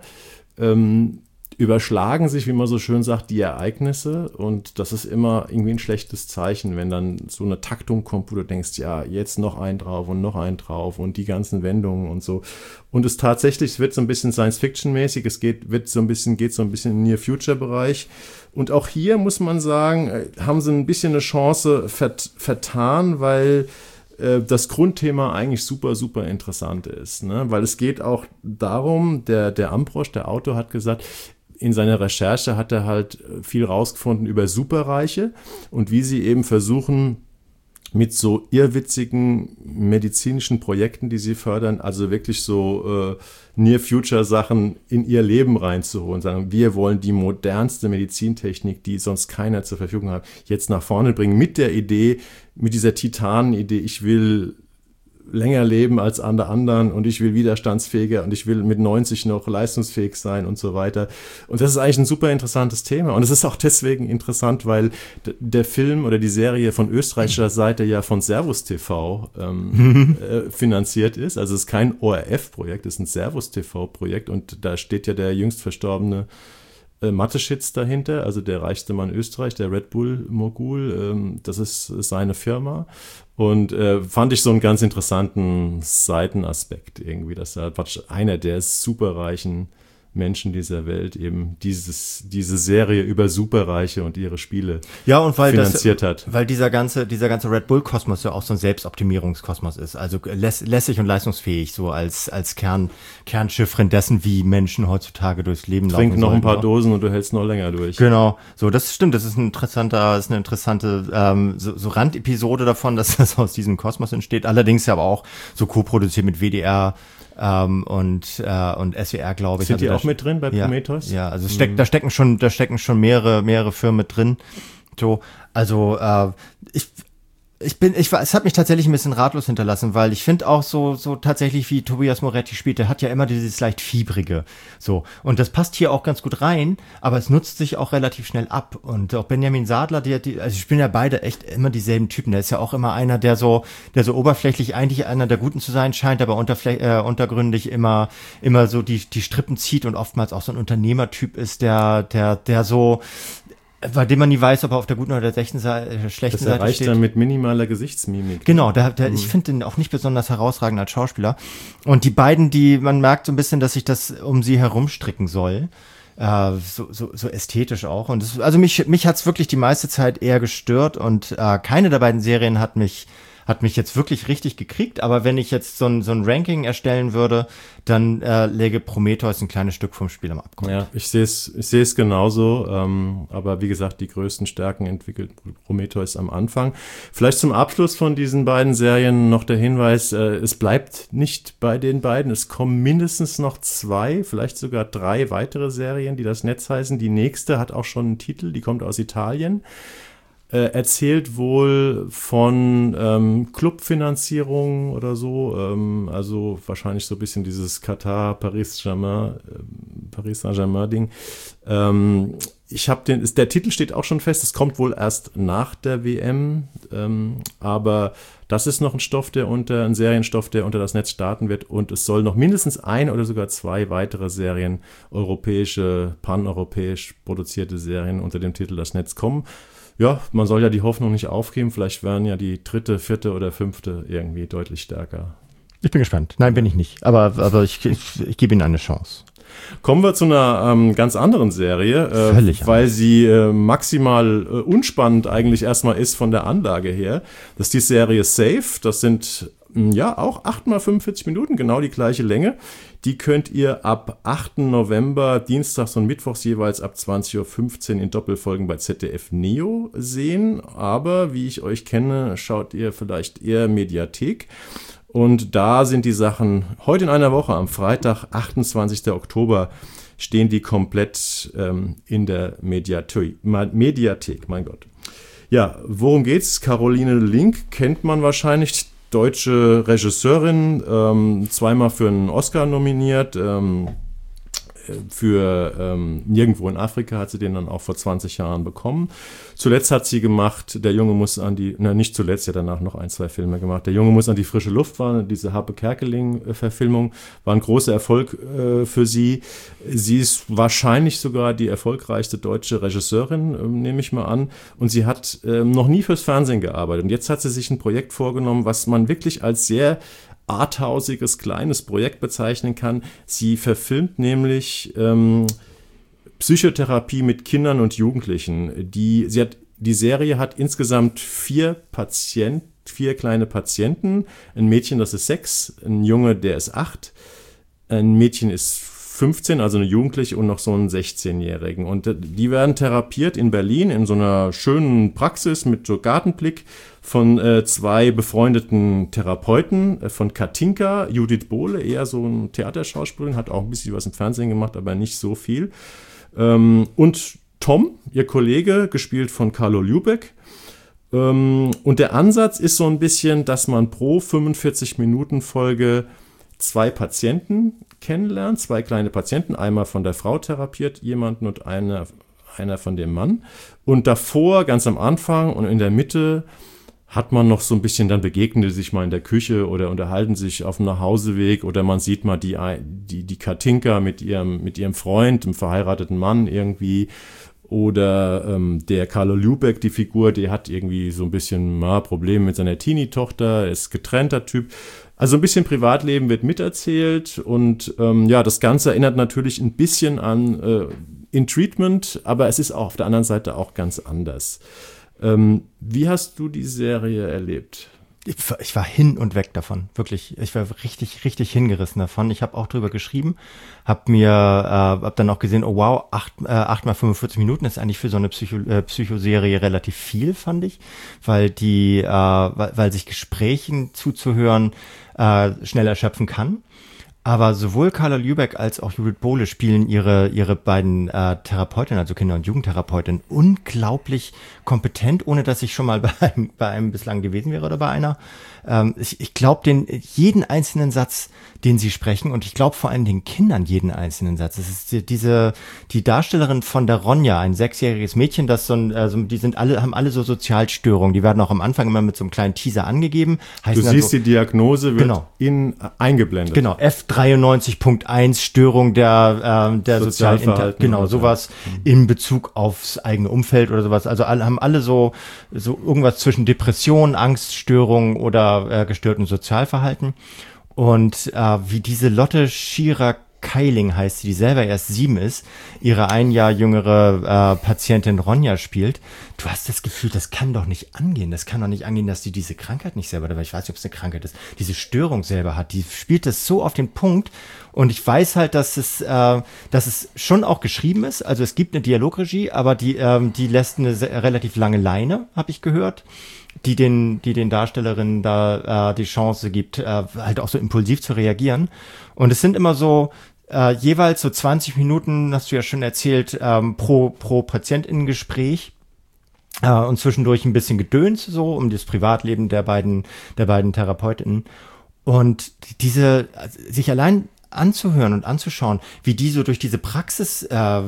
überschlagen sich, wie man so schön sagt, die Ereignisse, und das ist immer irgendwie ein schlechtes Zeichen, wenn dann so eine Taktung kommt, wo du denkst, ja, jetzt noch einen drauf und noch einen drauf und die ganzen Wendungen und so. Und es tatsächlich, es wird so ein bisschen Science-Fiction-mäßig, es geht so ein bisschen in Near-Future-Bereich. Und auch hier muss man sagen, haben sie ein bisschen eine Chance vertan, weil das Grundthema eigentlich super, super interessant ist, ne? Weil es geht auch darum, der Ambrosch, der Autor, hat gesagt, in seiner Recherche hat er halt viel rausgefunden über Superreiche und wie sie eben versuchen, mit so irrwitzigen medizinischen Projekten, die sie fördern, also wirklich so Near-Future-Sachen in ihr Leben reinzuholen. Sagen, wir wollen die modernste Medizintechnik, die sonst keiner zur Verfügung hat, jetzt nach vorne bringen mit der Idee, mit dieser Titanen-Idee, ich will länger leben als alle anderen und ich will widerstandsfähiger und ich will mit 90 noch leistungsfähig sein und so weiter. Und das ist eigentlich ein super interessantes Thema. Und es ist auch deswegen interessant, weil der Film oder die Serie von österreichischer Seite ja von Servus TV finanziert ist. Also es ist kein ORF-Projekt, es ist ein Servus TV-Projekt und da steht ja der jüngst verstorbene Mateschitz dahinter, also der reichste Mann Österreich, der Red Bull-Mogul, das ist seine Firma. Und fand ich so einen ganz interessanten Seitenaspekt irgendwie, dass er einer der superreichen Menschen dieser Welt eben diese Serie über Superreiche und ihre Spiele finanziert hat. Weil dieser ganze Red Bull-Kosmos ja auch so ein Selbstoptimierungskosmos ist, also lässig und leistungsfähig, so als Kernschiffrin dessen, wie Menschen heutzutage durchs Leben laufen. Trink noch ein paar Dosen und du hältst noch länger durch. Genau, so, das stimmt, das ist eine interessante so Randepisode davon, dass das aus diesem Kosmos entsteht, allerdings ja aber auch so co-produziert mit WDR, und SWR, glaube ich. Sind die auch mit drin bei Prometheus? Ja, also da stecken schon mehrere Firmen mit drin. So, also es hat mich tatsächlich ein bisschen ratlos hinterlassen, weil ich finde auch so tatsächlich, wie Tobias Moretti spielt, der hat ja immer dieses leicht Fiebrige, so. Und das passt hier auch ganz gut rein, aber es nutzt sich auch relativ schnell ab. Und auch Benjamin Sadler, also spielen ja beide echt immer dieselben Typen. Der ist ja auch immer einer, der so oberflächlich eigentlich einer der Guten zu sein scheint, aber untergründig immer so die Strippen zieht und oftmals auch so ein Unternehmertyp ist, der so, bei dem man nie weiß, ob er auf der guten oder der schlechten Seite steht. Das erreicht er mit minimaler Gesichtsmimik. Genau, ich finde den auch nicht besonders herausragend als Schauspieler. Und die beiden, man merkt so ein bisschen, dass sich das um sie herumstricken soll. So ästhetisch auch. Und also mich hat's wirklich die meiste Zeit eher gestört und keine der beiden Serien hat mich jetzt wirklich richtig gekriegt, aber wenn ich jetzt so ein Ranking erstellen würde, dann läge Prometheus ein kleines Stück vom Spiel am Abgrund. Ja, ich sehe es genauso, aber wie gesagt, die größten Stärken entwickelt Prometheus am Anfang. Vielleicht zum Abschluss von diesen beiden Serien noch der Hinweis, es bleibt nicht bei den beiden, es kommen mindestens noch 2, vielleicht sogar 3 weitere Serien, die das Netz heißen. Die nächste hat auch schon einen Titel, die kommt aus Italien. Erzählt wohl von Clubfinanzierung oder so, also wahrscheinlich so ein bisschen dieses Katar-Paris Saint-Germain-Ding. Der Titel steht auch schon fest, es kommt wohl erst nach der WM, aber das ist noch ein Serienstoff, der unter das Netz starten wird, und es soll noch mindestens 1 oder sogar 2 weitere Serien, paneuropäisch produzierte Serien unter dem Titel Das Netz kommen. Ja, man soll ja die Hoffnung nicht aufgeben. Vielleicht werden ja die 3., 4. oder 5. irgendwie deutlich stärker. Ich bin gespannt. Nein, bin ich nicht. Aber ich gebe Ihnen eine Chance. Kommen wir zu einer ganz anderen Serie, weil sie maximal unspannend eigentlich erstmal ist von der Anlage her. Das ist die Serie Safe. Das sind auch 8 mal 45 Minuten, genau die gleiche Länge. Die könnt ihr ab 8. November, dienstags und mittwochs jeweils ab 20.15 Uhr in Doppelfolgen bei ZDF Neo sehen. Aber wie ich euch kenne, schaut ihr vielleicht eher Mediathek. Und da sind die Sachen heute in einer Woche, am Freitag, 28. Oktober, stehen die komplett in der Mediathek, mein Gott. Ja, worum geht's? Caroline Link kennt man wahrscheinlich, deutsche Regisseurin, 2-mal für einen Oscar nominiert, für Nirgendwo in Afrika hat sie den dann auch vor 20 Jahren bekommen. Zuletzt hat sie gemacht, Der Junge muss an die, nicht zuletzt, sie hat danach noch 1, 2 Filme gemacht. Der Junge muss an die frische Luft, war diese Harpe Kerkeling-Verfilmung, war ein großer Erfolg für sie. Sie ist wahrscheinlich sogar die erfolgreichste deutsche Regisseurin, nehme ich mal an. Und sie hat noch nie fürs Fernsehen gearbeitet. Und jetzt hat sie sich ein Projekt vorgenommen, was man wirklich als sehr arthausiges, kleines Projekt bezeichnen kann. Sie verfilmt nämlich Psychotherapie mit Kindern und Jugendlichen. Die Serie hat insgesamt 4 kleine Patienten. Ein Mädchen, das ist 6, ein Junge, der ist 8, ein Mädchen ist 15, also eine Jugendliche und noch so einen 16-Jährigen. Und die werden therapiert in Berlin in so einer schönen Praxis mit so Gartenblick von 2 befreundeten Therapeuten, von Katinka, Judith Bohle, eher so ein Theaterschauspielerin, hat auch ein bisschen was im Fernsehen gemacht, aber nicht so viel. Und Tom, ihr Kollege, gespielt von Carlo Ljubeck. Und der Ansatz ist so ein bisschen, dass man pro 45-Minuten-Folge 2 Patienten kennenlernt, 2 kleine Patienten, einmal von der Frau therapiert jemanden und einer von dem Mann. Und davor, ganz am Anfang und in der Mitte, hat man noch so ein bisschen, dann begegnen die sich mal in der Küche oder unterhalten sich auf dem Nachhauseweg oder man sieht mal die Katinka mit ihrem Freund, dem verheirateten Mann irgendwie. Oder der Carlo Ljubeck, die Figur, der hat irgendwie so ein bisschen Probleme mit seiner Teenie-Tochter, ist getrennter Typ. Also ein bisschen Privatleben wird miterzählt und das Ganze erinnert natürlich ein bisschen an In Treatment, aber es ist auch auf der anderen Seite auch ganz anders. Wie hast du die Serie erlebt? Ich war hin und weg davon, wirklich. Ich war richtig, richtig hingerissen davon. Ich habe auch drüber geschrieben, hab dann auch gesehen, oh wow, 8 mal 45 Minuten ist eigentlich für so eine Psychoserie relativ viel, fand ich, weil sich Gesprächen zuzuhören schnell erschöpfen kann. Aber sowohl Carlo Ljubeck als auch Judith Bohle spielen ihre beiden Therapeutinnen, also Kinder- und Jugendtherapeutinnen, unglaublich kompetent, ohne dass ich schon mal bei einem bislang gewesen wäre oder bei einer. Ich glaube jeden einzelnen Satz, den sie sprechen, und ich glaube vor allem den Kindern jeden einzelnen Satz. Es ist die Darstellerin von der Ronja, ein 6-jähriges Mädchen, das haben alle so Sozialstörungen. Die werden auch am Anfang immer mit so einem kleinen Teaser angegeben. Du siehst, die Diagnose wird eingeblendet. Genau, F93.1 Störung der Sozialverhalten. Genau, sowas in Bezug aufs eigene Umfeld oder sowas. Also haben alle so irgendwas zwischen Depression, Angststörung oder gestörtem Sozialverhalten. Und wie diese Lotte Schierer-Keiling heißt, die selber erst 7 ist, ihre 1 Jahr jüngere Patientin Ronja spielt, du hast das Gefühl, das kann doch nicht angehen. Das kann doch nicht angehen, dass die diese Krankheit nicht selber, aber ich weiß nicht, ob es eine Krankheit ist, diese Störung selber hat. Die spielt das so auf den Punkt. Und ich weiß halt, dass es schon auch geschrieben ist. Also es gibt eine Dialogregie, aber die lässt eine relativ lange Leine, habe ich gehört, die den Darstellerinnen da die Chance gibt, halt auch so impulsiv zu reagieren. Und es sind immer so jeweils so 20 Minuten, hast du ja schon erzählt, pro PatientInnen-Gespräch. Und zwischendurch ein bisschen Gedöns so um das Privatleben der beiden Therapeutinnen. Und sich allein anzuhören und anzuschauen, wie die so durch diese Praxis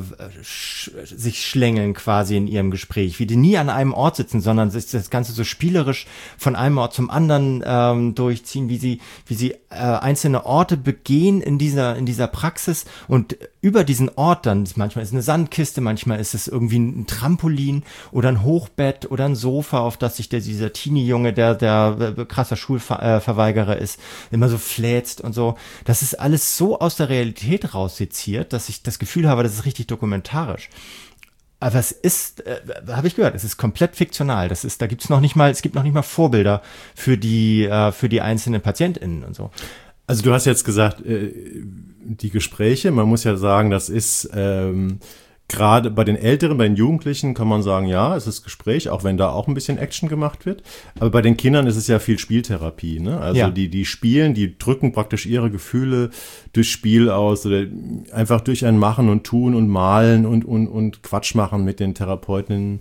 sich schlängeln quasi in ihrem Gespräch, wie die nie an einem Ort sitzen, sondern sich das Ganze so spielerisch von einem Ort zum anderen durchziehen, wie sie einzelne Orte begehen in dieser Praxis und über diesen Ort dann, manchmal ist es eine Sandkiste, manchmal ist es irgendwie ein Trampolin oder ein Hochbett oder ein Sofa, auf das sich dieser Teenie-Junge, der krasser Schulverweigerer ist, immer so fläzt und so. Das ist alles so aus der Realität rausseziert, dass ich das Gefühl habe, das ist richtig dokumentarisch. Aber es ist, habe ich gehört, es ist komplett fiktional. Es gibt noch nicht mal Vorbilder für die einzelnen PatientInnen und so. Also du hast jetzt gesagt, die Gespräche, man muss ja sagen, das ist gerade bei den Älteren, bei den Jugendlichen kann man sagen, ja, es ist Gespräch, auch wenn da auch ein bisschen Action gemacht wird. Aber bei den Kindern ist es ja viel Spieltherapie, ne? Also ja. Die spielen, die drücken praktisch ihre Gefühle durch Spiel aus oder einfach durch ein Machen und Tun und Malen und Quatsch machen mit den Therapeutinnen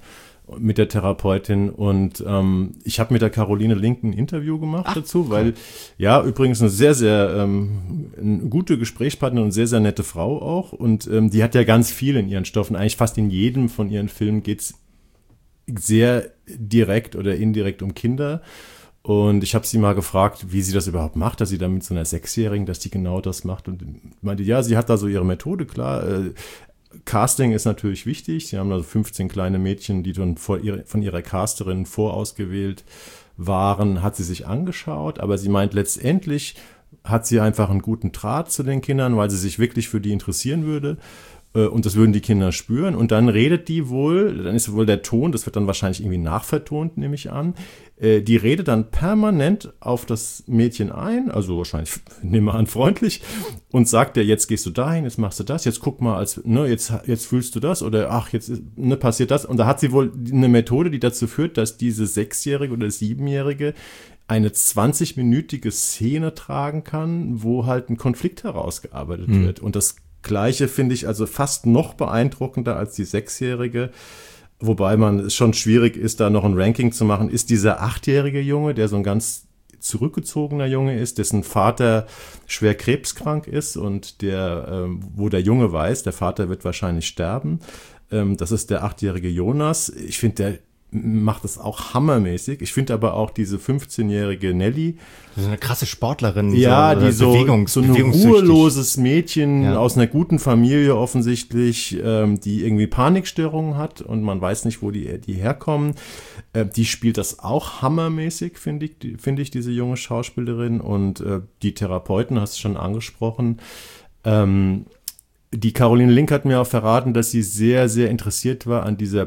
mit der Therapeutin und ich habe mit der Caroline Link ein Interview gemacht dazu, weil übrigens eine sehr, sehr eine gute Gesprächspartnerin und sehr, sehr nette Frau auch und die hat ja ganz viel in ihren Stoffen, eigentlich fast in jedem von ihren Filmen geht's sehr direkt oder indirekt um Kinder. Und ich habe sie mal gefragt, wie sie das überhaupt macht, dass sie da mit so einer 6-Jährigen, dass die genau das macht. Und meinte, ja, sie hat da so ihre Methode, klar. Casting ist natürlich wichtig. Sie haben da so 15 kleine Mädchen, die dann von ihrer Casterin vorausgewählt waren, hat sie sich angeschaut. Aber sie meint, letztendlich hat sie einfach einen guten Draht zu den Kindern, weil sie sich wirklich für die interessieren würde. Und das würden die Kinder spüren. Und dann redet die wohl, dann ist wohl der Ton, das wird dann wahrscheinlich irgendwie nachvertont, nehme ich an. Die redet dann permanent auf das Mädchen ein, also wahrscheinlich, nehme an, freundlich, und sagt ja, jetzt gehst du dahin, jetzt machst du das, jetzt guck mal, jetzt fühlst du das, oder ach, jetzt passiert das. Und da hat sie wohl eine Methode, die dazu führt, dass diese 6-Jährige oder 7-Jährige eine 20-minütige Szene tragen kann, wo halt ein Konflikt herausgearbeitet wird. Und das Gleiche finde ich also fast noch beeindruckender als die 6-Jährige, wobei es schon schwierig ist, da noch ein Ranking zu machen, ist dieser 8-jährige Junge, der so ein ganz zurückgezogener Junge ist, dessen Vater schwer krebskrank ist und wo der Junge weiß, der Vater wird wahrscheinlich sterben. Das ist der 8-jährige Jonas. Ich finde, der macht das auch hammermäßig. Ich finde aber auch diese 15-jährige Nelly. So eine krasse Sportlerin. Ja, die so ein ruheloses Mädchen aus einer guten Familie offensichtlich, die irgendwie Panikstörungen hat und man weiß nicht, wo die herkommen. Die spielt das auch hammermäßig, finde ich, diese junge Schauspielerin. Und die Therapeuten, hast du schon angesprochen. Die Caroline Link hat mir auch verraten, dass sie sehr, sehr interessiert war an dieser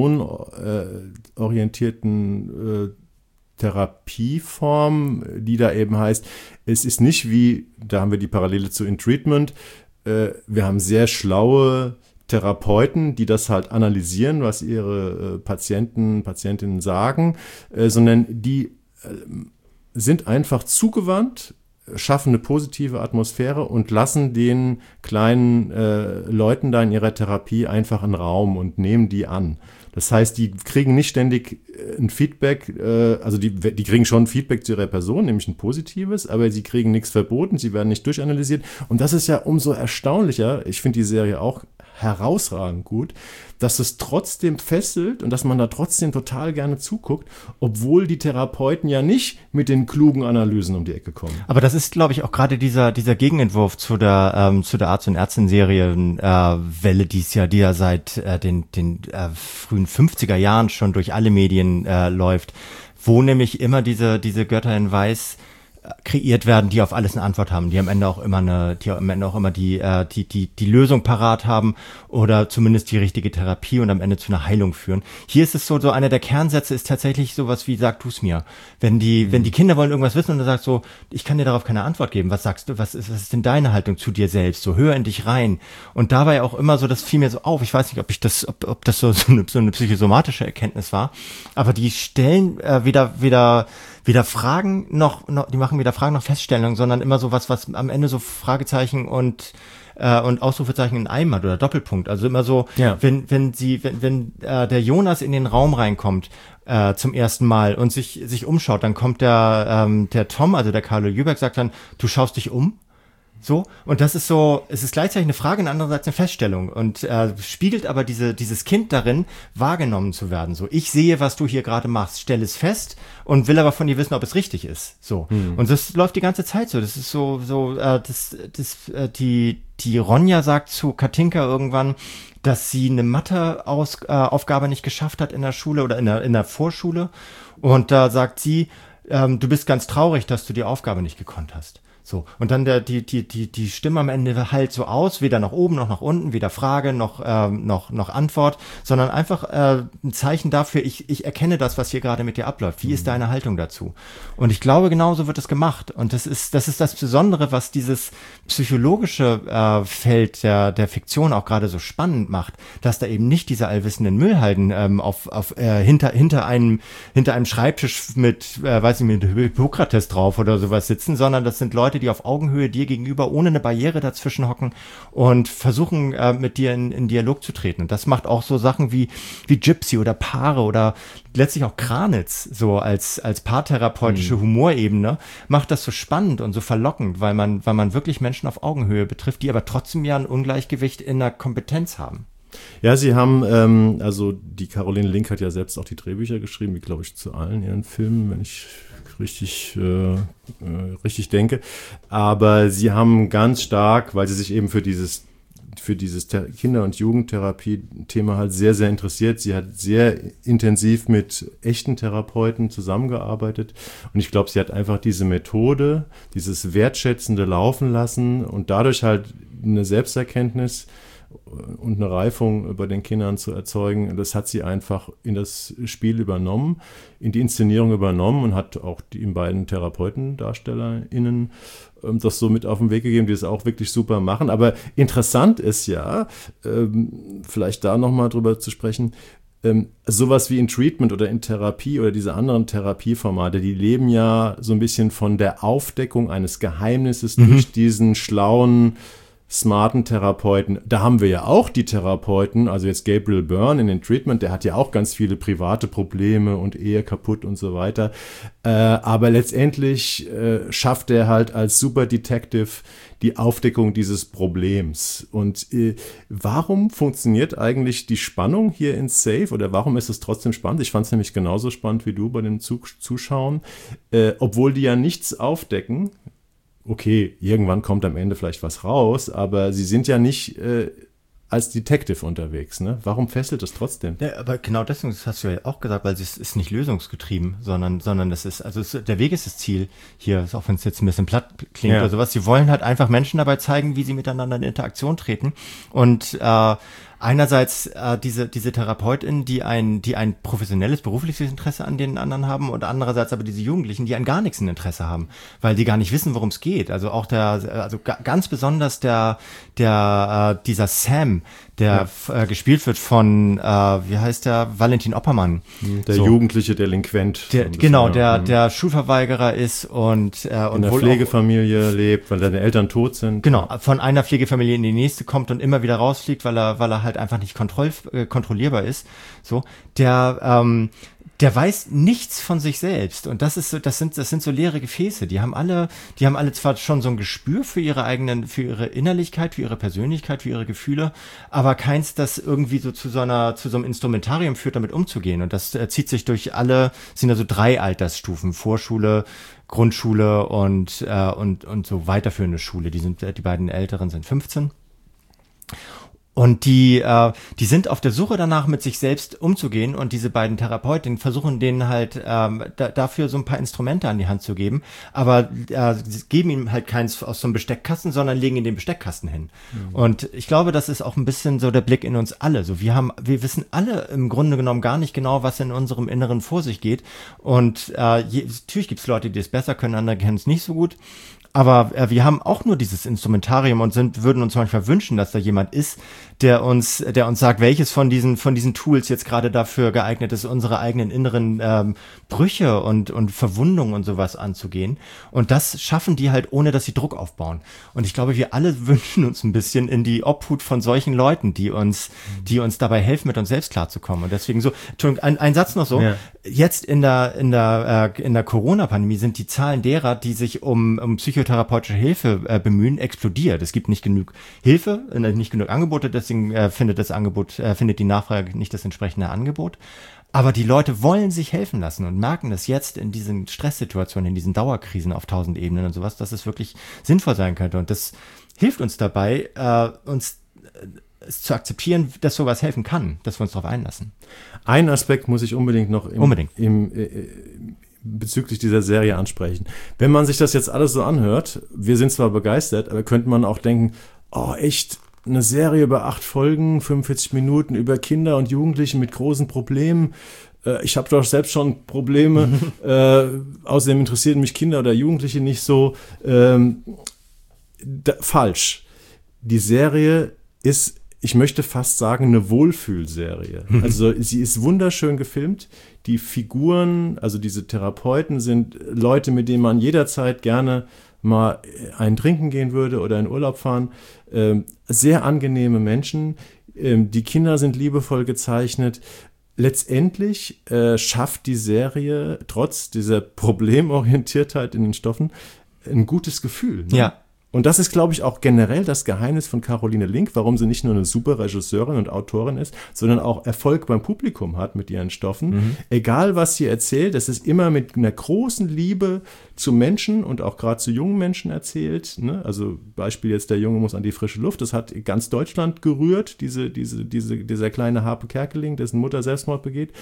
personenorientierten Therapieform, die da eben heißt, es ist nicht wie, da haben wir die Parallele zu In Treatment, wir haben sehr schlaue Therapeuten, die das halt analysieren, was ihre Patientinnen sagen, sondern die sind einfach zugewandt, schaffen eine positive Atmosphäre und lassen den kleinen Leuten da in ihrer Therapie einfach einen Raum und nehmen die an. Das heißt, die kriegen nicht ständig ein Feedback, also die kriegen schon Feedback zu ihrer Person, nämlich ein positives, aber sie kriegen nichts verboten, sie werden nicht durchanalysiert. Und das ist ja umso erstaunlicher, ich finde die Serie auch herausragend gut, dass es trotzdem fesselt und dass man da trotzdem total gerne zuguckt, obwohl die Therapeuten ja nicht mit den klugen Analysen um die Ecke kommen. Aber das ist, glaube ich, auch gerade dieser Gegenentwurf zu der Arzt- und Ärztin-Serien-Welle, die ja seit den frühen 50er Jahren schon durch alle Medien läuft, wo nämlich immer diese Götter in Weiß kreiert werden, die auf alles eine Antwort haben, die am Ende auch immer die Lösung parat haben oder zumindest die richtige Therapie und am Ende zu einer Heilung führen. Hier ist es so einer der Kernsätze ist tatsächlich sowas wie, sag du's mir. Wenn die Kinder wollen irgendwas wissen und du sagst so, ich kann dir darauf keine Antwort geben, was sagst du, was ist denn deine Haltung zu dir selbst? So, hör in dich rein. Und dabei auch immer so, das fiel mir so auf, ich weiß nicht, ob das so eine psychosomatische Erkenntnis war, aber die stellen weder Fragen die machen weder Fragen noch Feststellungen, sondern immer so was am Ende so Fragezeichen und Ausrufezeichen in einem hat oder Doppelpunkt. Also immer so, wenn der Jonas in den Raum reinkommt zum ersten Mal und sich umschaut, dann kommt der Tom, also der Carlo Jüberg, sagt dann, du schaust dich um. So, und das ist so, es ist gleichzeitig eine Frage und andererseits eine Feststellung und spiegelt aber dieses Kind darin, wahrgenommen zu werden. So, ich sehe, was du hier gerade machst, stell es fest und will aber von dir wissen, ob es richtig ist. So, und das läuft die ganze Zeit so. Das ist die Ronja sagt zu Katinka irgendwann, dass sie eine Mathe-Aufgabe nicht geschafft hat in der Schule oder in der Vorschule und da sagt sie, du bist ganz traurig, dass du die Aufgabe nicht gekonnt hast. So, und dann die Stimme am Ende halt so aus, weder nach oben noch nach unten, weder Frage noch Antwort, sondern einfach ein Zeichen dafür, ich erkenne das, was hier gerade mit dir abläuft. Wie ist deine Haltung dazu? Und ich glaube, genauso wird es gemacht. Und das ist das Besondere, was dieses psychologische Feld der Fiktion auch gerade so spannend macht, dass da eben nicht diese allwissenden Müllhalden hinter einem Schreibtisch mit Hippokrates drauf oder sowas sitzen, sondern das sind Leute, die auf Augenhöhe dir gegenüber ohne eine Barriere dazwischen hocken und versuchen mit dir in Dialog zu treten. Und das macht auch so Sachen wie Gypsy oder Paare oder letztlich auch Kranitz so als paartherapeutische Humorebene macht das so spannend und so verlockend, weil man wirklich Menschen auf Augenhöhe betrifft, die aber trotzdem ja ein Ungleichgewicht in der Kompetenz haben. Ja, sie haben, also die Caroline Link hat ja selbst auch die Drehbücher geschrieben, wie glaube ich zu allen ihren Filmen, wenn ich richtig denke. Aber sie haben ganz stark, weil sie sich eben für dieses Kinder- und Jugendtherapie-Thema halt sehr, sehr interessiert. Sie hat sehr intensiv mit echten Therapeuten zusammengearbeitet. Und ich glaube, sie hat einfach diese Methode, dieses wertschätzende Laufen lassen und dadurch halt eine Selbsterkenntnis und eine Reifung bei den Kindern zu erzeugen, das hat sie einfach in das Spiel übernommen, in die Inszenierung übernommen und hat auch den beiden Therapeuten-DarstellerInnen das so mit auf den Weg gegeben, die es auch wirklich super machen. Aber interessant ist ja, vielleicht da nochmal drüber zu sprechen, sowas wie in Treatment oder in Therapie oder diese anderen Therapieformate, die leben ja so ein bisschen von der Aufdeckung eines Geheimnisses durch diesen schlauen, smarten Therapeuten. Da haben wir ja auch die Therapeuten, also jetzt Gabriel Byrne in den Treatment, der hat ja auch ganz viele private Probleme und Ehe kaputt und so weiter. Aber letztendlich schafft er halt als Super Detective die Aufdeckung dieses Problems. Und warum funktioniert eigentlich die Spannung hier in Safe oder warum ist es trotzdem spannend? Ich fand es nämlich genauso spannend wie du bei dem Zuschauen, obwohl die ja nichts aufdecken. Okay, irgendwann kommt am Ende vielleicht was raus, aber sie sind ja nicht als Detective unterwegs, ne? Warum fesselt es trotzdem? Ja, aber genau deswegen, das hast du ja auch gesagt, weil es ist nicht lösungsgetrieben, sondern das ist, also der Weg ist das Ziel hier, auch wenn es jetzt ein bisschen platt klingt oder sowas. Sie wollen halt einfach Menschen dabei zeigen, wie sie miteinander in Interaktion treten und einerseits diese TherapeutInnen, die ein professionelles, berufliches Interesse an den anderen haben und andererseits aber diese Jugendlichen, die an gar nichts ein Interesse haben, weil die gar nicht wissen, worum es geht. Also auch ganz besonders dieser Sam, der gespielt wird von, wie heißt der, Valentin Oppermann. Der jugendliche Delinquent. Der Schulverweigerer ist und in einer Pflegefamilie lebt, weil seine Eltern tot sind. Genau, von einer Pflegefamilie in die nächste kommt und immer wieder rausfliegt, weil er halt einfach nicht kontrollierbar ist. So, der weiß nichts von sich selbst und das sind so leere Gefäße. Die haben alle zwar schon so ein Gespür für ihre Innerlichkeit, für ihre Persönlichkeit, für ihre Gefühle, aber keins, das irgendwie so zu so einem Instrumentarium führt, damit umzugehen. Und das zieht sich durch sind also 3 Altersstufen: Vorschule, Grundschule und so weiterführende Schule. Die beiden Älteren sind 15. Und die sind auf der Suche danach, mit sich selbst umzugehen, und diese beiden Therapeutinnen versuchen denen halt dafür so ein paar Instrumente an die Hand zu geben, aber sie geben ihm halt keins aus so einem Besteckkasten, sondern legen ihn den Besteckkasten hin. Mhm. Und ich glaube, das ist auch ein bisschen so der Blick in uns alle. So, wir wissen alle im Grunde genommen gar nicht genau, was in unserem Inneren vor sich geht. Und natürlich gibt es Leute, die es besser können, andere kennen es nicht so gut. Aber wir haben auch nur dieses Instrumentarium und würden uns manchmal wünschen, dass da jemand ist, der uns sagt, welches von diesen Tools jetzt gerade dafür geeignet ist, unsere eigenen inneren Brüche und Verwundungen und sowas anzugehen. Und das schaffen die halt, ohne dass sie Druck aufbauen. Und ich glaube, wir alle wünschen uns ein bisschen in die Obhut von solchen Leuten, die uns dabei helfen, mit uns selbst klarzukommen. Und deswegen so, ein Satz noch so. Ja. Jetzt in der Corona-Pandemie sind die Zahlen derer, die sich um psychotherapeutische Hilfe bemühen, explodiert. Es gibt nicht genug Hilfe, nicht genug Angebote, deswegen findet die Nachfrage nicht das entsprechende Angebot. Aber die Leute wollen sich helfen lassen und merken das jetzt in diesen Stresssituationen, in diesen Dauerkrisen auf 1000 Ebenen und sowas, dass es wirklich sinnvoll sein könnte. Und das hilft uns dabei, uns zu akzeptieren, dass sowas helfen kann, dass wir uns darauf einlassen. Einen Aspekt muss ich unbedingt noch bezüglich dieser Serie ansprechen. Wenn man sich das jetzt alles so anhört, wir sind zwar begeistert, aber könnte man auch denken, oh echt, eine Serie über 8 Folgen, 45 Minuten über Kinder und Jugendliche mit großen Problemen. Ich habe doch selbst schon Probleme. Außerdem interessieren mich Kinder oder Jugendliche nicht so. Falsch. Die Serie ist, ich möchte fast sagen, eine Wohlfühlserie. Also sie ist wunderschön gefilmt. Die Figuren, also diese Therapeuten, sind Leute, mit denen man jederzeit gerne mal einen trinken gehen würde oder in Urlaub fahren. Sehr angenehme Menschen. Die Kinder sind liebevoll gezeichnet. Letztendlich schafft die Serie trotz dieser Problemorientiertheit in den Stoffen ein gutes Gefühl. Ne? Ja. Und das ist, glaube ich, auch generell das Geheimnis von Caroline Link, warum sie nicht nur eine super Regisseurin und Autorin ist, sondern auch Erfolg beim Publikum hat mit ihren Stoffen. Egal, was sie erzählt, es ist immer mit einer großen Liebe zu Menschen und auch gerade zu jungen Menschen erzählt. Ne? Also Beispiel jetzt, der Junge muss an die frische Luft. Das hat ganz Deutschland gerührt, dieser kleine Harpe Kerkeling, dessen Mutter Selbstmord begeht.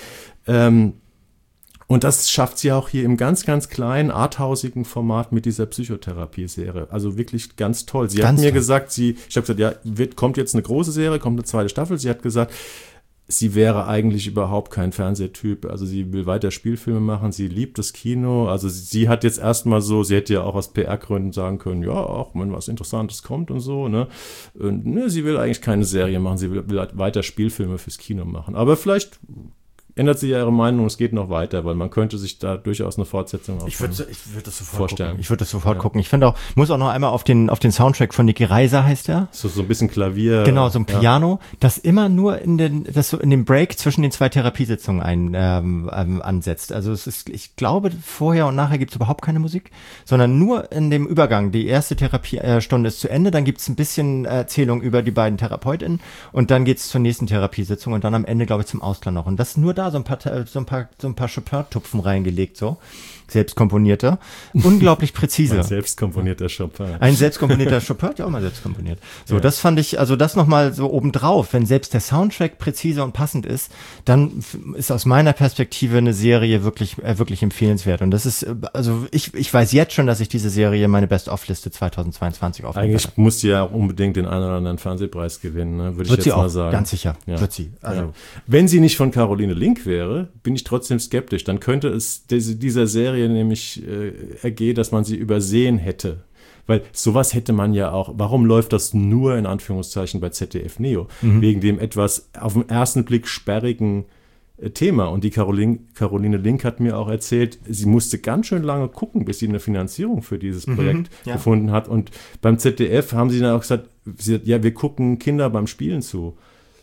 Und das schafft sie auch hier im ganz, ganz kleinen, arthausigen Format mit dieser Psychotherapie-Serie. Also wirklich ganz toll. Sie hat mir gesagt, ich habe gesagt, ja, kommt jetzt eine große Serie, kommt eine zweite Staffel. Sie hat gesagt, sie wäre eigentlich überhaupt kein Fernsehtyp. Also sie will weiter Spielfilme machen, sie liebt das Kino. Also sie hat jetzt erstmal so, sie hätte ja auch aus PR-Gründen sagen können, ja, auch wenn was Interessantes kommt und so. Ne? Und, ne, sie will eigentlich keine Serie machen, sie will halt weiter Spielfilme fürs Kino machen. Aber vielleicht ändert sich ja ihre Meinung, es geht noch weiter, weil man könnte sich da durchaus eine Fortsetzung Ich würde das sofort vorstellen. Gucken. Ich würde das sofort gucken. Ich finde auch, muss auch noch einmal auf den Soundtrack von Niki Reiser, heißt der. So ein bisschen Klavier. Genau, so ein Piano, das immer nur in dem Break zwischen den zwei Therapiesitzungen ansetzt. Also es ist, ich glaube, vorher und nachher gibt es überhaupt keine Musik, sondern nur in dem Übergang. Die erste Therapiestunde ist zu Ende, dann gibt es ein bisschen Erzählung über die beiden TherapeutInnen und dann geht es zur nächsten Therapiesitzung und dann am Ende, glaube ich, zum Ausklang noch. Und das nur da so ein paar Chopin-Tupfen reingelegt, so. Selbstkomponierter. Unglaublich präzise. Ein selbstkomponierter Chopin. Ein selbstkomponierter Chopin, ja auch mal selbst komponiert. So, ja. Das fand ich, also das nochmal so obendrauf, wenn selbst der Soundtrack präzise und passend ist, dann ist aus meiner Perspektive eine Serie wirklich empfehlenswert. Und das ist, also ich weiß jetzt schon, dass ich diese Serie meine Best-of-Liste 2022 aufnehme. Eigentlich muss sie ja auch unbedingt den einen oder anderen Fernsehpreis gewinnen, ne? Würde ich jetzt mal sagen. Ganz sicher, ja. Wird sie. Also. Ja. Wenn sie nicht von Caroline Link wäre, bin ich trotzdem skeptisch. Dann könnte es dieser Serie nämlich ergehen, dass man sie übersehen hätte. Weil sowas hätte man ja auch, warum läuft das nur in Anführungszeichen bei ZDF Neo? Wegen dem etwas auf den ersten Blick sperrigen Thema. Und die Caroline Link hat mir auch erzählt, sie musste ganz schön lange gucken, bis sie eine Finanzierung für dieses Projekt gefunden hat. Und beim ZDF haben sie dann auch gesagt, ja, wir gucken Kinder beim Spielen zu,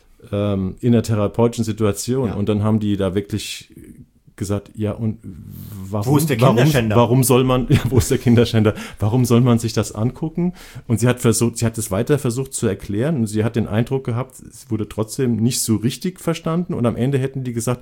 in einer therapeutischen Situation. Ja. Und dann haben die da wirklich gesagt, ja, und warum? Wo ist der Kinderschänder? Warum soll man, wo ist der Kinderschänder? Warum soll man sich das angucken? Und sie hat es weiter versucht zu erklären und sie hat den Eindruck gehabt, es wurde trotzdem nicht so richtig verstanden und am Ende hätten die gesagt,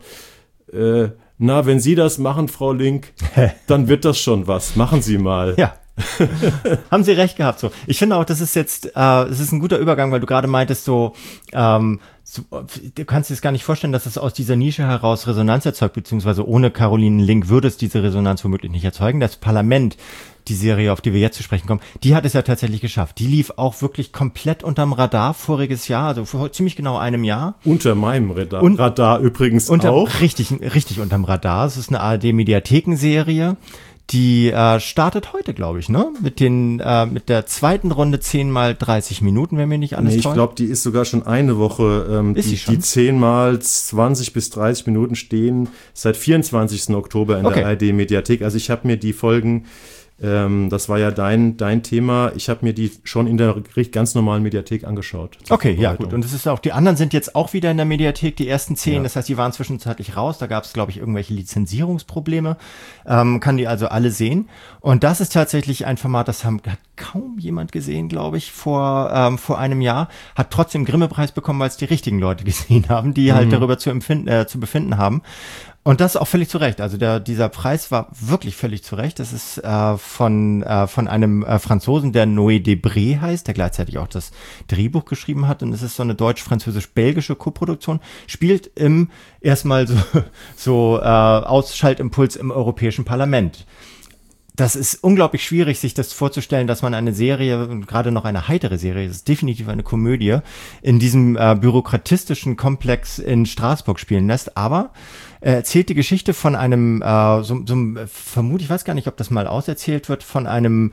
na, wenn Sie das machen, Frau Link, dann wird das schon was. Machen Sie mal. Ja. Haben Sie recht gehabt, so. Ich finde auch, das ist jetzt, es ist ein guter Übergang, weil du gerade meintest, du kannst dir das gar nicht vorstellen, dass es aus dieser Nische heraus Resonanz erzeugt, beziehungsweise ohne Caroline Link würde es diese Resonanz womöglich nicht erzeugen. Das Parlament, die Serie, auf die wir jetzt zu sprechen kommen, die hat es ja tatsächlich geschafft. Die lief auch wirklich komplett unterm Radar voriges Jahr, also vor ziemlich genau einem Jahr. Unter meinem Radar übrigens auch. Richtig unterm Radar. Es ist eine ARD-Mediathekenserie. Die startet heute, glaube ich, ne? Mit der zweiten Runde 10 mal 30 Minuten, wenn mir nicht alles täuscht. Ich glaube, die ist sogar schon eine Woche. Die 10 mal 20 bis 30 Minuten stehen seit 24. Oktober in der ARD-Mediathek. Also ich habe mir die Folgen, das war ja dein Thema, ich habe mir die schon in der ganz normalen Mediathek angeschaut. Okay, ja gut. Und es ist auch, die anderen sind jetzt auch wieder in der Mediathek, die ersten 10, das heißt, die waren zwischenzeitlich raus, da gab es, glaube ich, irgendwelche Lizenzierungsprobleme, kann die also alle sehen. Und das ist tatsächlich ein Format, das hat kaum jemand gesehen, glaube ich, vor einem Jahr, hat trotzdem Grimme-Preis bekommen, weil es die richtigen Leute gesehen haben, die halt darüber zu befinden haben. Und das auch völlig zu Recht. Also dieser Preis war wirklich völlig zu Recht. Das ist von einem Franzosen, der Noé Debré heißt, der gleichzeitig auch das Drehbuch geschrieben hat. Und es ist so eine deutsch-französisch-belgische Koproduktion. Spielt erstmal so Ausschaltimpuls im Europäischen Parlament. Das ist unglaublich schwierig, sich das vorzustellen, dass man eine Serie, und gerade noch eine heitere Serie, das ist definitiv eine Komödie, in diesem bürokratistischen Komplex in Straßburg spielen lässt. Aber er erzählt die Geschichte von einem, vermute, ich weiß gar nicht, ob das mal auserzählt wird, von einem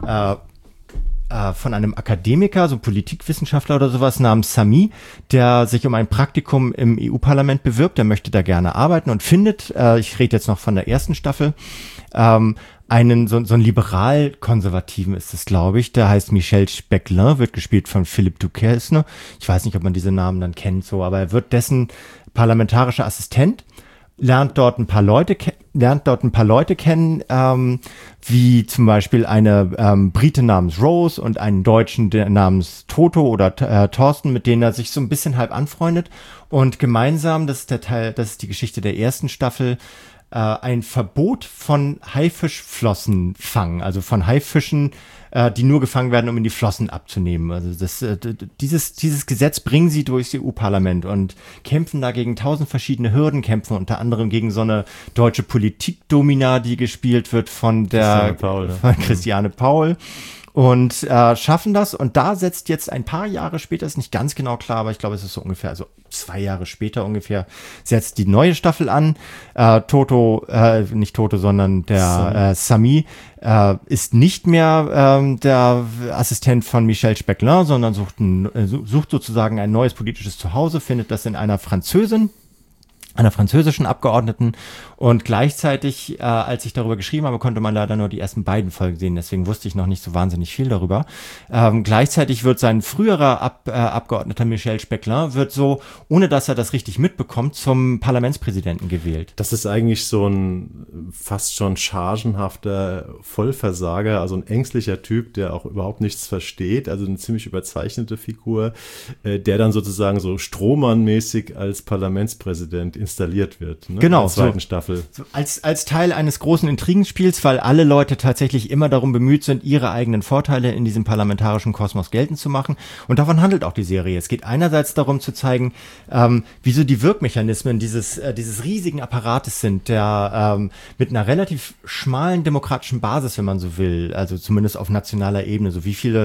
Akademiker, so Politikwissenschaftler oder sowas namens Sami, der sich um ein Praktikum im EU-Parlament bewirbt. Der möchte da gerne arbeiten und findet, ich rede jetzt noch von der ersten Staffel, so einen liberal-konservativen ist es, glaube ich, der heißt Michel Specklin, wird gespielt von Philippe Duquesne. Ich weiß nicht, ob man diese Namen dann kennt, so, aber er wird dessen parlamentarischer Assistent, lernt dort ein paar Leute kennen, wie zum Beispiel eine Brite namens Rose und einen Deutschen namens Toto oder Thorsten, mit denen er sich so ein bisschen halb anfreundet. Und gemeinsam, das ist die Geschichte der ersten Staffel, ein Verbot von Haifischflossen fangen, also von Haifischen, die nur gefangen werden, um in die Flossen abzunehmen. Also dieses Gesetz bringen sie durchs EU-Parlament und kämpfen da gegen 1000 verschiedene Hürden, kämpfen unter anderem gegen so eine deutsche Politikdomina, die gespielt wird von Christiane Paul. Und schaffen das. Und da setzt jetzt ein paar Jahre später, ist nicht ganz genau klar, aber ich glaube, es ist so ungefähr, also 2 Jahre später ungefähr, setzt die neue Staffel an. Nicht Toto, sondern der Sami ist nicht mehr der Assistent von Michel Specklin, sondern sucht sozusagen ein neues politisches Zuhause, findet das in einer französischen Abgeordneten, und gleichzeitig, als ich darüber geschrieben habe, konnte man leider nur die ersten beiden Folgen sehen, deswegen wusste ich noch nicht so wahnsinnig viel darüber. Gleichzeitig wird sein früherer Abgeordneter Michel Specklin wird so, ohne dass er das richtig mitbekommt, zum Parlamentspräsidenten gewählt. Das ist eigentlich so ein fast schon chargenhafter Vollversager, also ein ängstlicher Typ, der auch überhaupt nichts versteht, also eine ziemlich überzeichnete Figur, der dann sozusagen so Strohmann-mäßig als Parlamentspräsident installiert wird, ne? Genau, in der zweiten Staffel. So als Teil eines großen Intrigenspiels, weil alle Leute tatsächlich immer darum bemüht sind, ihre eigenen Vorteile in diesem parlamentarischen Kosmos geltend zu machen. Und davon handelt auch die Serie. Es geht einerseits darum zu zeigen, wieso die Wirkmechanismen dieses riesigen Apparates sind, der mit einer relativ schmalen demokratischen Basis, wenn man so will, also zumindest auf nationaler Ebene, so wie viel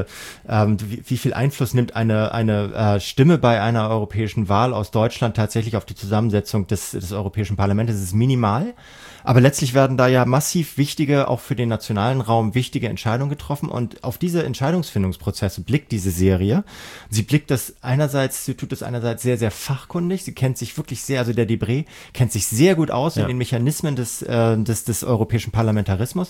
Einfluss nimmt eine Stimme bei einer europäischen Wahl aus Deutschland tatsächlich auf die Zusammensetzung des Europäischen Parlaments. Es ist minimal, aber letztlich werden da ja massiv wichtige, auch für den nationalen Raum wichtige Entscheidungen getroffen, und auf diese Entscheidungsfindungsprozesse blickt diese Serie. Sie tut das einerseits sehr, sehr fachkundig, sie kennt sich wirklich sehr, also der Debré kennt sich sehr gut aus in den Mechanismen des europäischen Parlamentarismus.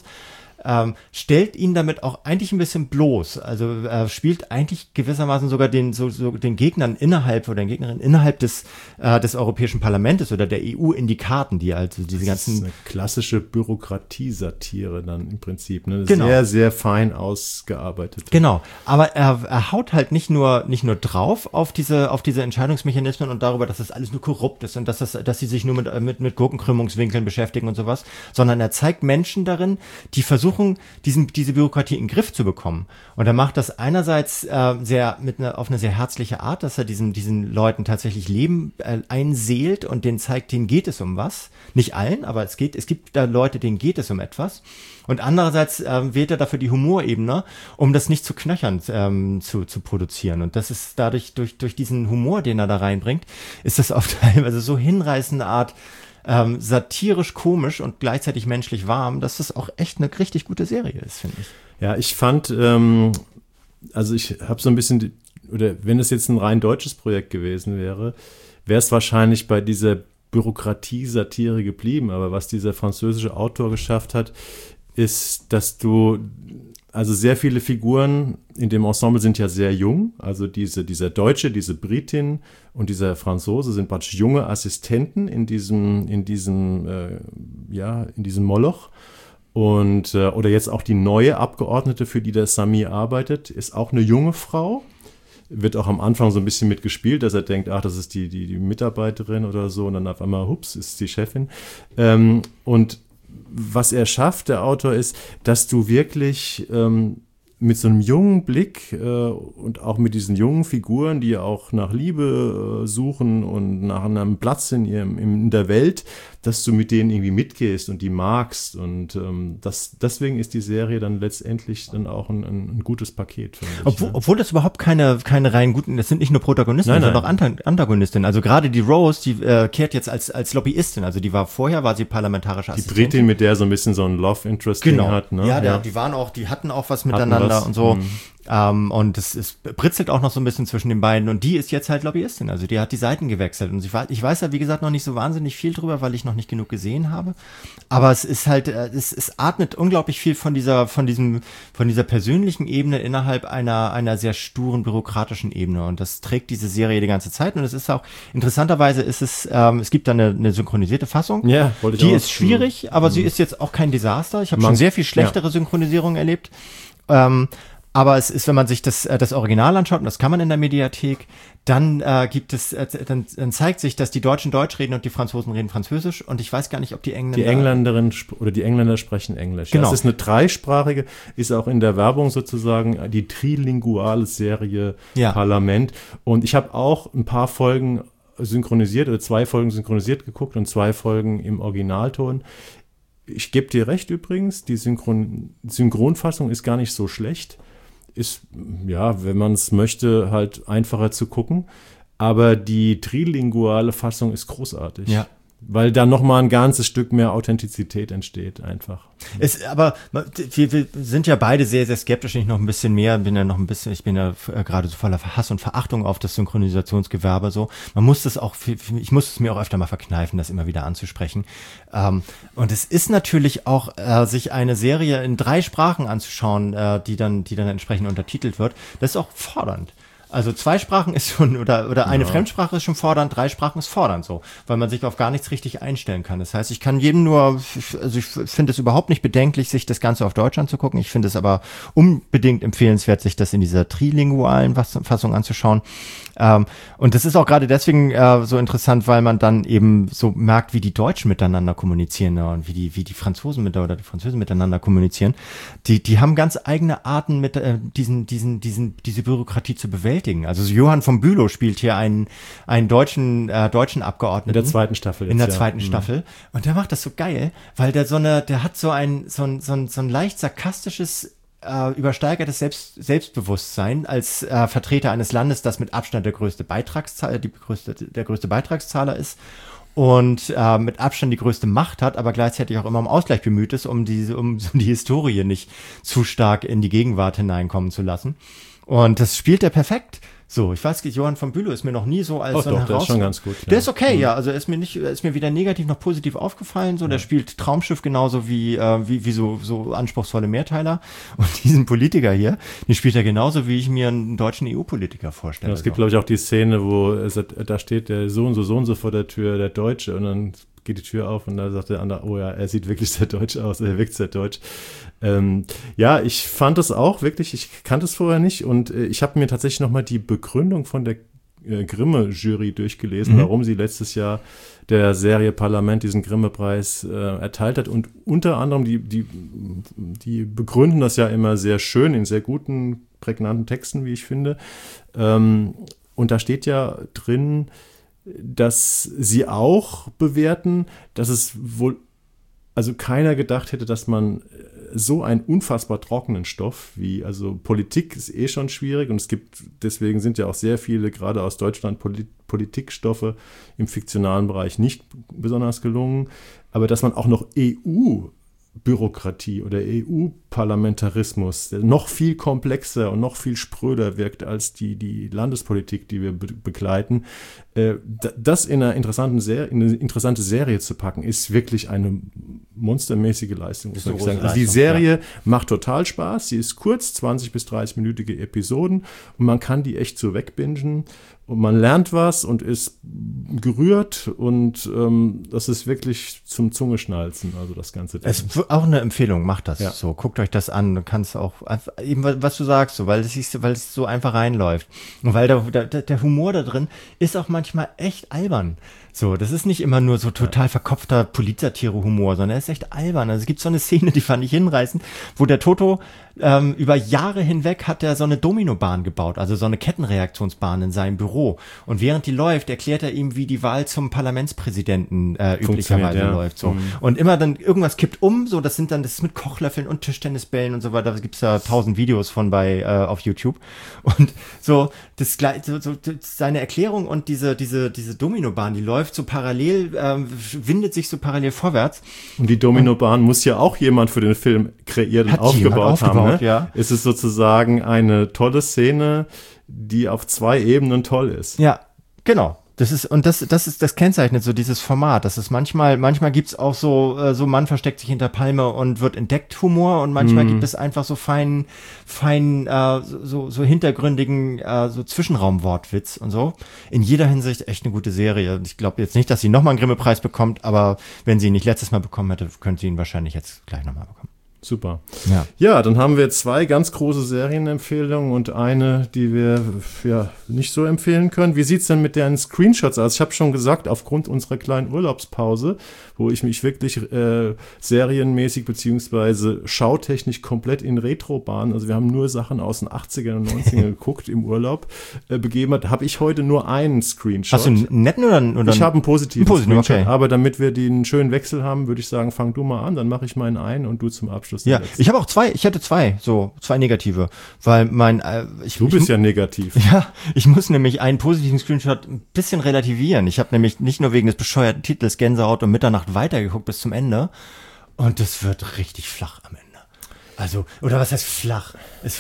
Stellt ihn damit auch eigentlich ein bisschen bloß, also spielt eigentlich gewissermaßen sogar den Gegnern innerhalb oder den Gegnerinnen innerhalb des Europäischen Parlaments oder der EU in die Karten, die also diese ganzen... Das ist eine klassische Bürokratiesatire dann im Prinzip, ne? Genau. Sehr, sehr fein ausgearbeitet. Genau, aber er haut halt nicht nur drauf auf diese Entscheidungsmechanismen und darüber, dass das alles nur korrupt ist und dass sie sich nur mit Gurkenkrümmungswinkeln beschäftigen und sowas, sondern er zeigt Menschen darin, die versuchen, diese Bürokratie in den Griff zu bekommen. Und er macht das einerseits auf eine sehr herzliche Art, dass er diesen Leuten tatsächlich Leben einseelt und denen zeigt, denen geht es um was. Nicht allen, aber es gibt da Leute, denen geht es um etwas. Und andererseits wählt er dafür die Humorebene, um das nicht zu knöchern zu produzieren. Und das ist dadurch, durch diesen Humor, den er da reinbringt, ist das auf teilweise so hinreißende Art satirisch komisch und gleichzeitig menschlich warm, dass das auch echt eine richtig gute Serie ist, finde ich. Ja, ich fand, also ich habe so ein bisschen, oder wenn es jetzt ein rein deutsches Projekt gewesen wäre, wäre es wahrscheinlich bei dieser Bürokratie-Satire geblieben. Aber was dieser französische Autor geschafft hat, ist, dass also sehr viele Figuren in dem Ensemble sind ja sehr jung. Also dieser Deutsche, diese Britin und dieser Franzose sind praktisch junge Assistenten in diesem Moloch. Und oder jetzt auch die neue Abgeordnete, für die der Sami arbeitet, ist auch eine junge Frau. Wird auch am Anfang so ein bisschen mitgespielt, dass er denkt, ach, das ist die Mitarbeiterin oder so. Und dann auf einmal, hups, ist die Chefin. Und was er schafft, der Autor, ist, dass du wirklich mit so einem jungen Blick und auch mit diesen jungen Figuren, die auch nach Liebe suchen und nach einem Platz in der Welt, dass du mit denen irgendwie mitgehst und die magst. Und deswegen ist die Serie dann letztendlich dann auch ein gutes Paket. Obwohl das überhaupt keine rein guten, das sind nicht nur Protagonisten, sondern auch Antagonistinnen. Also gerade die Rose, die kehrt jetzt als Lobbyistin, also vorher war sie parlamentarische Assistentin. Die Britin, mit der so ein bisschen so ein Love-Interest hat. Ne? Ja, die hatten auch was miteinander und so. Und es britzelt auch noch so ein bisschen zwischen den beiden. Und die ist jetzt halt Lobbyistin. Also die hat die Seiten gewechselt. Und ich weiß ja, wie gesagt, noch nicht so wahnsinnig viel drüber, weil ich noch nicht genug gesehen habe. Aber es ist halt, es atmet unglaublich viel von dieser persönlichen Ebene innerhalb einer sehr sturen bürokratischen Ebene. Und das trägt diese Serie die ganze Zeit. Und es ist auch, interessanterweise ist es gibt da eine synchronisierte Fassung. Ja, wollte ich die auch. ist schwierig, aber sie ist jetzt auch kein Desaster. Ich habe schon sehr viel schlechtere Synchronisierungen erlebt. Aber es ist, wenn man sich das Original anschaut, und das kann man in der Mediathek, dann dann zeigt sich, dass die Deutschen Deutsch reden und die Franzosen reden Französisch. Und ich weiß gar nicht, ob die Engländer... Die Engländerin oder die Engländer sprechen Englisch. Genau. Ja, es ist eine dreisprachige, ist auch in der Werbung sozusagen die trilinguale Serie Parlament. Und ich habe auch ein paar Folgen synchronisiert oder 2 Folgen synchronisiert geguckt und 2 Folgen im Originalton. Ich gebe dir recht übrigens, die Synchronfassung ist gar nicht so schlecht. Ist, ja, wenn man es möchte, halt einfacher zu gucken. Aber die trilinguale Fassung ist großartig. Ja. Weil da nochmal ein ganzes Stück mehr Authentizität entsteht, einfach. Aber wir sind ja beide sehr, sehr skeptisch, ich noch ein bisschen mehr, ich bin ja gerade so voller Hass und Verachtung auf das Synchronisationsgewerbe so. Ich muss es mir auch öfter mal verkneifen, das immer wieder anzusprechen. Und es ist natürlich auch, sich eine Serie in 3 Sprachen anzuschauen, die dann entsprechend untertitelt wird, das ist auch fordernd. Also 2 Sprachen ist schon, oder eine Fremdsprache ist schon fordernd, 3 Sprachen ist fordernd so, weil man sich auf gar nichts richtig einstellen kann. Das heißt, ich kann jedem ich finde es überhaupt nicht bedenklich, sich das Ganze auf Deutsch anzugucken. Ich finde es aber unbedingt empfehlenswert, sich das in dieser trilingualen Fassung anzuschauen. Und das ist auch gerade deswegen so interessant, weil man dann eben so merkt, wie die Deutschen miteinander kommunizieren und wie die Franzosen oder die Französen miteinander kommunizieren. Die haben ganz eigene Arten, mit diese Bürokratie zu bewältigen. Also Johann von Bülow spielt hier einen deutschen Abgeordneten. In der 2. Staffel. In der 2. Staffel. Und der macht das so geil, weil der hat so ein leicht sarkastisches, übersteigertes Selbstbewusstsein als Vertreter eines Landes, das mit Abstand der größte Beitragszahler ist und mit Abstand die größte Macht hat, aber gleichzeitig auch immer um Ausgleich bemüht ist, um die Historie nicht zu stark in die Gegenwart hineinkommen zu lassen. Und das spielt er perfekt. So, ich weiß, Johann von Bülow ist mir noch nie so als so ein der ist schon ganz gut. Ja. Der ist okay, ja. Also er ist mir weder negativ noch positiv aufgefallen. So, der spielt Traumschiff genauso wie so anspruchsvolle Mehrteiler. Und diesen Politiker hier, den spielt er genauso, wie ich mir einen deutschen EU-Politiker vorstelle. Ja, es gibt, glaube ich, auch die Szene, wo da steht der so und so vor der Tür, der Deutsche, und dann geht die Tür auf und da sagt der andere, oh ja, er sieht wirklich sehr deutsch aus, er wirkt sehr deutsch. Ja, ich fand es auch wirklich, ich kannte es vorher nicht und ich habe mir tatsächlich nochmal die Begründung von der Grimme-Jury durchgelesen, warum sie letztes Jahr der Serie Parlament diesen Grimme-Preis erteilt hat, und unter anderem, die begründen das ja immer sehr schön in sehr guten, prägnanten Texten, wie ich finde, und da steht ja drin, dass sie auch bewerten, dass es wohl, also keiner gedacht hätte, dass man so einen unfassbar trockenen Stoff wie, also Politik ist schon schwierig und deswegen sind ja auch sehr viele, gerade aus Deutschland, Politikstoffe im fiktionalen Bereich nicht besonders gelungen, aber dass man auch noch EU-Bürokratie oder EU-Parlamentarismus, der noch viel komplexer und noch viel spröder wirkt als die Landespolitik, die wir begleiten, das in eine interessante Serie zu packen, ist wirklich eine monstermäßige Leistung, muss man sagen. Also die Serie macht total Spaß, sie ist kurz, 20 bis 30-minütige Episoden, und man kann die echt so wegbingen und man lernt was und ist gerührt, und das ist wirklich zum Zungeschnalzen, also das ganze Ding. Es ist auch eine Empfehlung, macht das so, guckt euch das an, du kannst auch, eben was du sagst, so, weil es so einfach reinläuft und weil der Humor da drin ist auch manchmal echt albern. So, das ist nicht immer nur so total verkopfter Polizsatire-Humor, sondern er ist echt albern. Also es gibt so eine Szene, die fand ich hinreißend, wo der Toto über Jahre hinweg hat er so eine Dominobahn gebaut, also so eine Kettenreaktionsbahn in seinem Büro. Und während die läuft, erklärt er ihm, wie die Wahl zum Parlamentspräsidenten üblicherweise läuft. So. Und immer dann irgendwas kippt um, so das ist mit Kochlöffeln und Tischtennisbällen und so weiter. Da gibt's ja 1000 Videos von auf YouTube. Und so seine Erklärung und diese Dominobahn, die läuft läuft so parallel, windet sich so parallel vorwärts. Und die Dominobahn muss ja auch jemand für den Film kreiert und aufgebaut haben. Ne? Ja. Es ist sozusagen eine tolle Szene, die auf 2 Ebenen toll ist. Ja, genau. Das kennzeichnet so dieses Format. Das ist manchmal gibt's auch so Mann versteckt sich hinter Palme und wird entdeckt Humor und manchmal gibt es einfach so fein, so hintergründigen, so Zwischenraumwortwitz und so. In jeder Hinsicht echt eine gute Serie. Ich glaube jetzt nicht, dass sie nochmal einen Grimme-Preis bekommt, aber wenn sie ihn nicht letztes Mal bekommen hätte, könnte sie ihn wahrscheinlich jetzt gleich nochmal bekommen. Super. Ja, dann haben wir 2 ganz große Serienempfehlungen und eine, die wir nicht so empfehlen können. Wie sieht's denn mit den Screenshots aus? Ich habe schon gesagt, aufgrund unserer kleinen Urlaubspause, wo ich mich wirklich serienmäßig beziehungsweise schautechnisch komplett in Retrobahn, also wir haben nur Sachen aus den 80ern und 90ern geguckt im Urlaub, begeben hat, habe ich heute nur einen Screenshot. Hast du einen netten oder? Ich habe einen positiven Screenshot, okay. Aber damit wir den schönen Wechsel haben, würde ich sagen, fang du mal an, dann mache ich meinen einen und du zum Abschluss. Ja, ich habe auch 2, ich hatte 2 negative, weil Du bist ja negativ. Ja, ich muss nämlich einen positiven Screenshot ein bisschen relativieren. Ich habe nämlich nicht nur wegen des bescheuerten Titels Gänsehaut um Mitternacht weitergeguckt bis zum Ende und es wird richtig flach am Ende. Also, oder was heißt flach?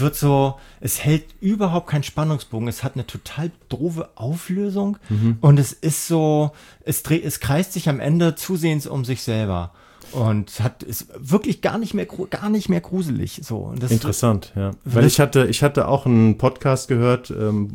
Es hält überhaupt keinen Spannungsbogen. Es hat eine total doofe Auflösung und es ist so, es kreist sich am Ende zusehends um sich selber. Und ist wirklich gar nicht mehr gruselig. So. Und das interessant, ja. Weil ich hatte auch einen Podcast gehört,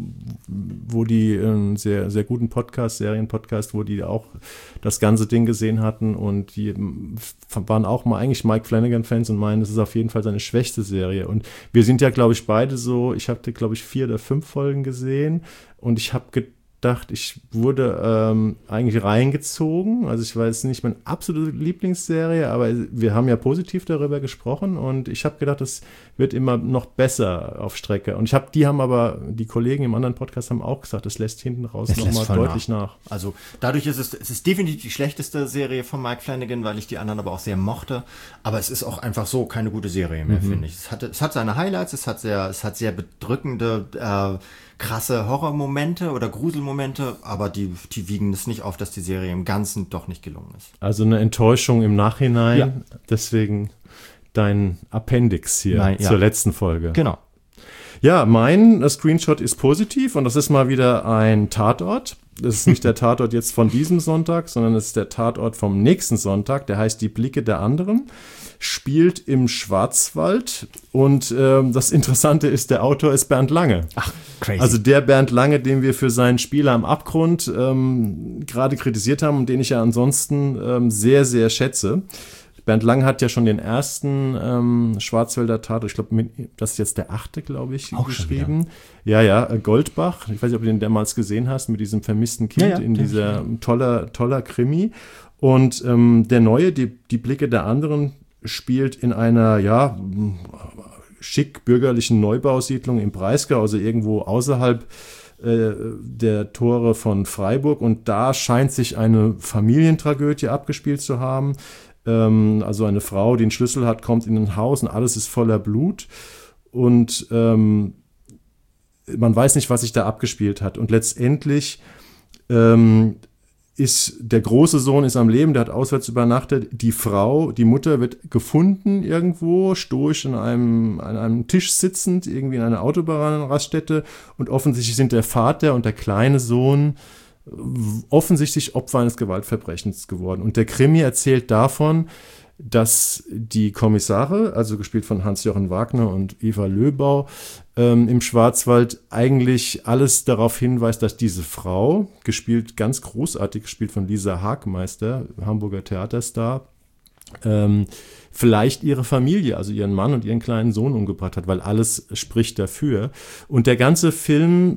wo die einen sehr, sehr guten Serienpodcast, wo die auch das ganze Ding gesehen hatten und die waren auch mal eigentlich Mike Flanagan-Fans und meinen, das ist auf jeden Fall seine schwächste Serie. Und wir sind ja, glaube ich, beide so, ich hatte, glaube ich, 4 oder 5 Folgen gesehen und ich habe gedacht, ich wurde eigentlich reingezogen. Also ich weiß nicht meine absolute Lieblingsserie, aber wir haben ja positiv darüber gesprochen und ich habe gedacht, das wird immer noch besser auf Strecke. Und die Kollegen im anderen Podcast haben auch gesagt, das lässt hinten raus nochmal deutlich nach. Also dadurch ist es ist definitiv die schlechteste Serie von Mike Flanagan, weil ich die anderen aber auch sehr mochte. Aber es ist auch einfach so keine gute Serie mehr, finde ich. Es hat seine Highlights, es hat sehr bedrückende, krasse Horrormomente oder Gruselmomente, aber die wiegen es nicht auf, dass die Serie im Ganzen doch nicht gelungen ist. Also eine Enttäuschung im Nachhinein, deswegen dein Appendix hier zur letzten Folge. Genau. Ja, mein Screenshot ist positiv und das ist mal wieder ein Tatort. Das ist nicht der Tatort jetzt von diesem Sonntag, sondern es ist der Tatort vom nächsten Sonntag. Der heißt Die Blicke der anderen. Spielt im Schwarzwald und das Interessante ist, der Autor ist Bernd Lange. Ach, crazy. Also der Bernd Lange, den wir für seinen Spieler am Abgrund gerade kritisiert haben und den ich ja ansonsten sehr, sehr schätze. Bernd Lange hat ja schon den ersten Schwarzwälder Tatort, ich glaube, das ist jetzt der 8., glaube ich, auch geschrieben. Ja, Goldbach. Ich weiß nicht, ob du den damals gesehen hast, mit diesem vermissten Kind in dieser toller Krimi. Und der neue, die Blicke der anderen, spielt in einer, schick bürgerlichen Neubausiedlung im Breisgau, also irgendwo außerhalb der Tore von Freiburg. Und da scheint sich eine Familientragödie abgespielt zu haben. Also eine Frau, die einen Schlüssel hat, kommt in ein Haus und alles ist voller Blut. Und man weiß nicht, was sich da abgespielt hat. Und letztendlich ist der große Sohn ist am Leben, der hat auswärts übernachtet. Die Mutter wird gefunden irgendwo, stoisch an einem Tisch sitzend, irgendwie in einer Autobahnraststätte. Und offensichtlich sind der Vater und der kleine Sohn offensichtlich Opfer eines Gewaltverbrechens geworden. Und der Krimi erzählt davon, dass die Kommissare, also gespielt von Hans-Jochen Wagner und Eva Löbau, im Schwarzwald eigentlich alles darauf hinweist, dass diese Frau, ganz großartig gespielt von Lisa Hagmeister, Hamburger Theaterstar, vielleicht ihre Familie, also ihren Mann und ihren kleinen Sohn umgebracht hat, weil alles spricht dafür. Und der ganze Film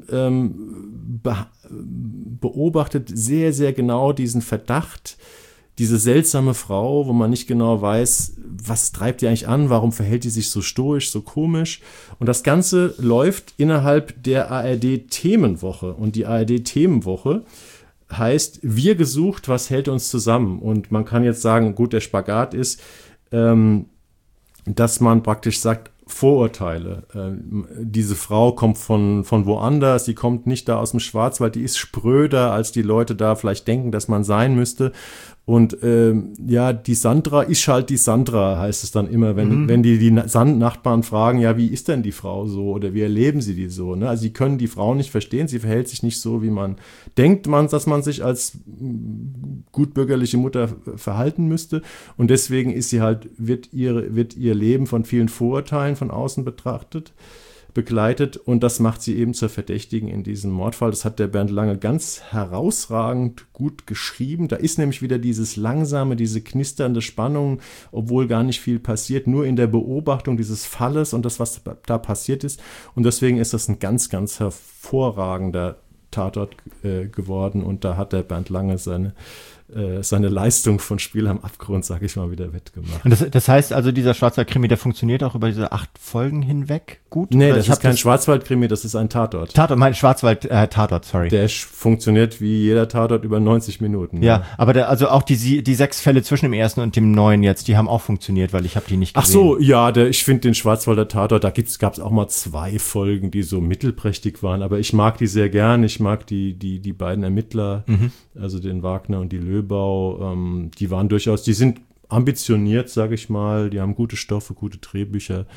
beobachtet sehr, sehr genau diesen Verdacht, diese seltsame Frau, wo man nicht genau weiß, was treibt die eigentlich an, warum verhält die sich so stoisch, so komisch. Und das Ganze läuft innerhalb der ARD-Themenwoche. Und die ARD-Themenwoche heißt, wir gesucht, was hält uns zusammen? Und man kann jetzt sagen, gut, der Spagat ist, dass man praktisch sagt, Vorurteile. Diese Frau kommt von woanders, die kommt nicht da aus dem Schwarzwald, die ist spröder, als die Leute da vielleicht denken, dass man sein müsste. Und die Sandra ist halt die Sandra, heißt es dann immer, wenn die Nachbarn fragen, ja, wie ist denn die Frau so oder wie erleben sie die so? Ne? Also sie können die Frau nicht verstehen, sie verhält sich nicht so, wie man denkt, dass man sich als gutbürgerliche Mutter verhalten müsste. Und deswegen ist sie halt, wird ihr Leben von vielen Vorurteilen von außen begleitet und das macht sie eben zur Verdächtigen in diesem Mordfall. Das hat der Bernd Lange ganz herausragend gut geschrieben. Da ist nämlich wieder dieses langsame, diese knisternde Spannung, obwohl gar nicht viel passiert, nur in der Beobachtung dieses Falles und das, was da passiert ist. Und deswegen ist das ein ganz, ganz hervorragender Tatort geworden und da hat der Bernd Lange seine Leistung von Spiel am Abgrund, sage ich mal, wieder wettgemacht. Und das heißt also, dieser Schwarzwald-Krimi, der funktioniert auch über diese 8 Folgen hinweg gut? Nee, das ist kein Schwarzwald-Krimi, das ist ein Tatort. Schwarzwald-Tatort, sorry. Der funktioniert wie jeder Tatort über 90 Minuten. Ja, aber also auch die 6 Fälle zwischen dem ersten und dem neuen jetzt, die haben auch funktioniert, weil ich habe die nicht gesehen. Ach so, ja, ich finde den Schwarzwalder Tatort, da gab's auch mal 2 Folgen, die so mittelprächtig waren, aber ich mag die sehr gern. Ich mag die beiden Ermittler, also den Wagner und die Löbau, die waren durchaus, die sind ambitioniert, sage ich mal, die haben gute Stoffe, gute Drehbücher.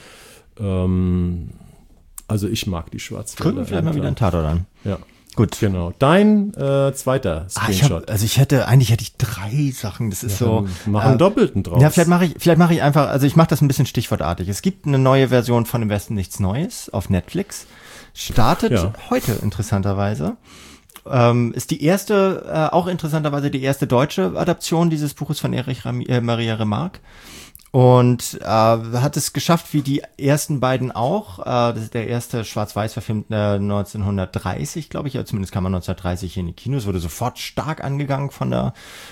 Also ich mag die Schwarzwälder. Gucken wir vielleicht mal wieder einen Tatort an. Ja. Gut. Genau. Dein zweiter Screenshot. Eigentlich hätte ich 3 Sachen. Das ist so. Mach einen Doppelten draus. Ja, vielleicht mache ich einfach, also ich mache das ein bisschen stichwortartig. Es gibt eine neue Version von Im Westen nichts Neues auf Netflix. Startet heute interessanterweise. Ist die erste, auch interessanterweise die erste deutsche Adaption dieses Buches von Erich Maria Remarque. Und hat es geschafft, wie die ersten beiden auch. Das ist der erste Schwarz-Weiß-Verfilm 1930, glaube ich. Ja, zumindest kam er 1930 hier in die Kinos. Wurde sofort stark angegangen von der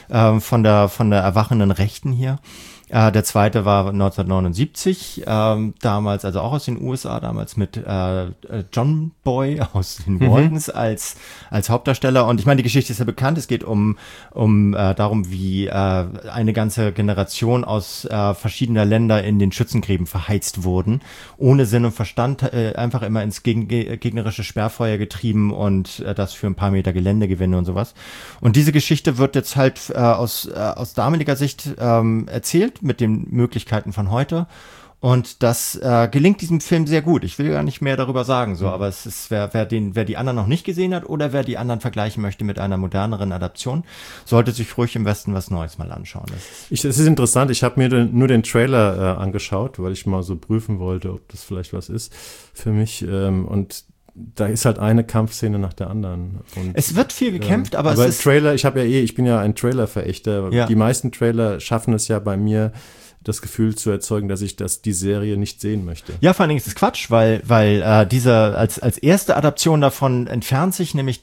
erwachenden Rechten hier. Der zweite war 1979, damals, also auch aus den USA, damals mit John Boy aus den Waltons als Hauptdarsteller. Und ich meine, die Geschichte ist ja bekannt. Es geht um darum, wie eine ganze Generation aus verschiedener Länder in den Schützengräben verheizt wurden, ohne Sinn und Verstand, einfach immer ins gegnerische Sperrfeuer getrieben und das für ein paar Meter Geländegewinne und sowas. Und diese Geschichte wird jetzt halt aus damaliger Sicht erzählt, mit den Möglichkeiten von heute. Und das gelingt diesem Film sehr gut. Ich will gar nicht mehr darüber sagen, so, aber es ist, wer die anderen noch nicht gesehen hat oder wer die anderen vergleichen möchte mit einer moderneren Adaption, sollte sich ruhig im Westen was Neues mal anschauen. Es ist interessant, ich habe mir nur den Trailer angeschaut, weil ich mal so prüfen wollte, ob das vielleicht was ist für mich. Und da ist halt eine Kampfszene nach der anderen. Und, es wird viel gekämpft, aber es ist Trailer, ich bin ja ein Trailer-Verächter. Ja. Die meisten Trailer schaffen es ja bei mir, das Gefühl zu erzeugen, dass ich die Serie nicht sehen möchte. Ja, vor allen Dingen ist es Quatsch, weil diese als erste Adaption davon entfernt sich nämlich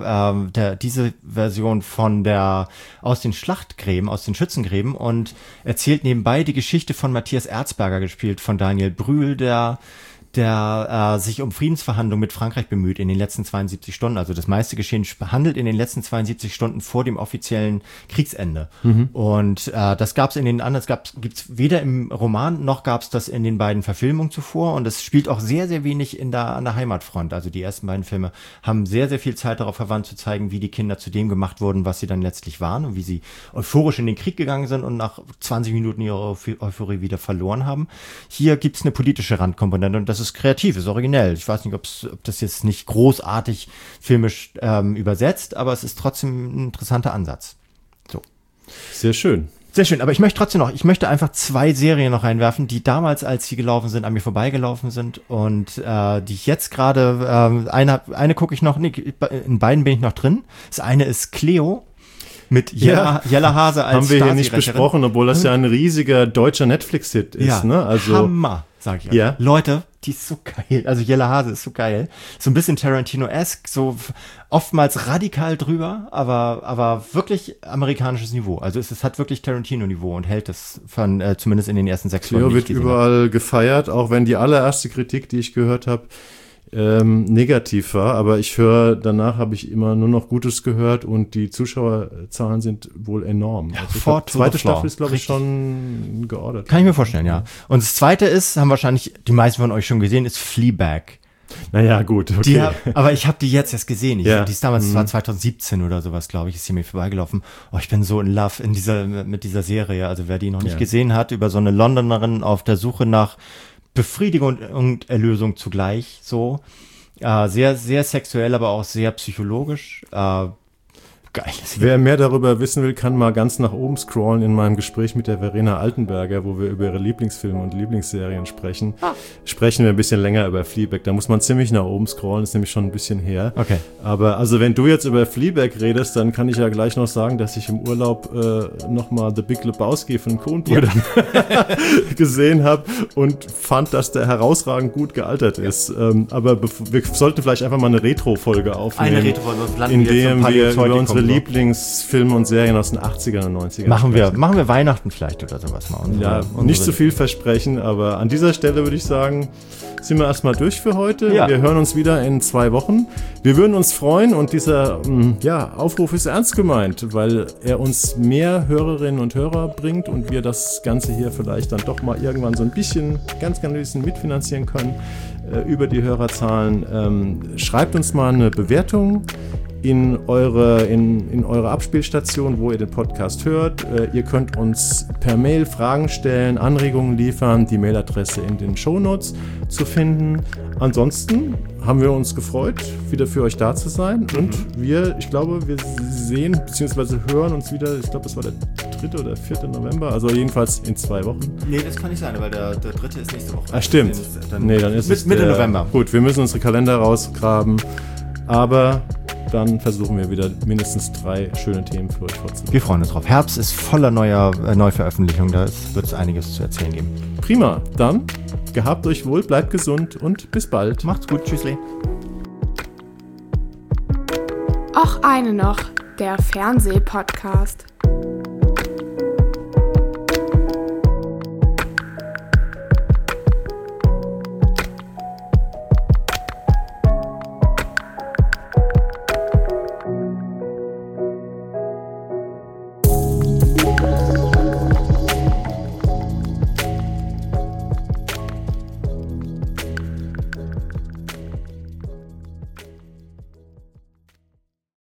diese Version aus den Schlachtgräben, aus den Schützengräben und erzählt nebenbei die Geschichte von Matthias Erzberger, gespielt von Daniel Brühl, der sich um Friedensverhandlungen mit Frankreich bemüht in den letzten 72 Stunden. Also das meiste Geschehen handelt in den letzten 72 Stunden vor dem offiziellen Kriegsende. Und das gab es in den anderen, gibt's weder im Roman noch gab es das in den beiden Verfilmungen zuvor. Und es spielt auch sehr, sehr wenig an der Heimatfront. Also die ersten beiden Filme haben sehr, sehr viel Zeit darauf verwandt, zu zeigen, wie die Kinder zu dem gemacht wurden, was sie dann letztlich waren und wie sie euphorisch in den Krieg gegangen sind und nach 20 Minuten ihre Euphorie wieder verloren haben. Hier gibt's eine politische Randkomponente und das ist kreativ, ist originell. Ich weiß nicht, ob das jetzt nicht großartig filmisch übersetzt, aber es ist trotzdem ein interessanter Ansatz. So. Sehr schön. Sehr schön, aber ich möchte einfach 2 Serien noch reinwerfen, die damals, als sie gelaufen sind, an mir vorbeigelaufen sind und die ich jetzt gerade, eine gucke ich noch, in beiden bin ich noch drin. Das eine ist Cleo. Mit Jella Hase als haben wir hier nicht besprochen, obwohl das ja ein riesiger deutscher Netflix-Hit ist. Ja, ne? Also, Hammer, sag ich euch. Ja. Leute, die ist so geil. Also Jella Hase ist so geil. So ein bisschen Tarantino-esque, so oftmals radikal drüber, aber wirklich amerikanisches Niveau. Also es hat wirklich Tarantino-Niveau und hält es von zumindest in den ersten 6 Folgen. Cleo wird überall gefeiert, auch wenn die allererste Kritik, die ich gehört habe, negativ war, aber danach habe ich immer nur noch Gutes gehört und die Zuschauerzahlen sind wohl enorm. Also die zweite Staffel ist, glaube ich, schon geordert. Kann ich mir vorstellen, ja. Und das zweite ist, haben wahrscheinlich die meisten von euch schon gesehen, ist Fleabag. Naja, gut, okay. Aber ich habe die jetzt erst gesehen. Ja. Die ist damals, war 2017 oder sowas, glaube ich, ist hier mir vorbeigelaufen. Oh, ich bin so in love mit dieser Serie. Also wer die noch nicht gesehen hat, über so eine Londonerin auf der Suche nach Befriedigung und Erlösung zugleich, so. Sehr, sehr sexuell, aber auch sehr psychologisch. Geil. Wer mehr darüber wissen will, kann mal ganz nach oben scrollen in meinem Gespräch mit der Verena Altenberger, wo wir über ihre Lieblingsfilme und Lieblingsserien sprechen. Sprechen wir ein bisschen länger über Fleabag. Da muss man ziemlich nach oben scrollen, ist nämlich schon ein bisschen her. Okay. Aber also wenn du jetzt über Fleabag redest, dann kann ich ja gleich noch sagen, dass ich im Urlaub nochmal The Big Lebowski von Coen-Brüdern gesehen habe und fand, dass der herausragend gut gealtert ist. Aber wir sollten vielleicht einfach mal eine Retro-Folge aufnehmen. Eine Retro-Folge, in dem wir über unsere Lieblingsfilme und Serien aus den 80ern und 90ern machen wir Weihnachten vielleicht oder sowas mal. Nicht so viel versprechen, aber an dieser Stelle würde ich sagen, sind wir erstmal durch für heute. Ja. Wir hören uns wieder in 2 Wochen. Wir würden uns freuen und dieser Aufruf ist ernst gemeint, weil er uns mehr Hörerinnen und Hörer bringt und wir das Ganze hier vielleicht dann doch mal irgendwann so ein bisschen, ganz ein bisschen mitfinanzieren können über die Hörerzahlen. Schreibt uns mal eine Bewertung in eure Abspielstation, wo ihr den Podcast hört. Ihr könnt uns per Mail Fragen stellen, Anregungen liefern, die Mailadresse in den Shownotes zu finden. Ansonsten haben wir uns gefreut, wieder für euch da zu sein und ich glaube, wir sehen bzw. hören uns wieder, ich glaube, das war der 3. oder 4. November, also jedenfalls in 2 Wochen. Nee, das kann nicht sein, weil der 3. ist nächste Woche. Ah, stimmt. Dann ist es Mitte November. Gut, wir müssen unsere Kalender rausgraben, aber dann versuchen wir wieder mindestens 3 schöne Themen für euch vorzulegen. Wir freuen uns drauf. Herbst ist voller Neuveröffentlichungen, da wird es einiges zu erzählen geben. Prima, dann gehabt euch wohl, bleibt gesund und bis bald. Macht's gut, tschüssli. Och eine noch, der Fernsehpodcast.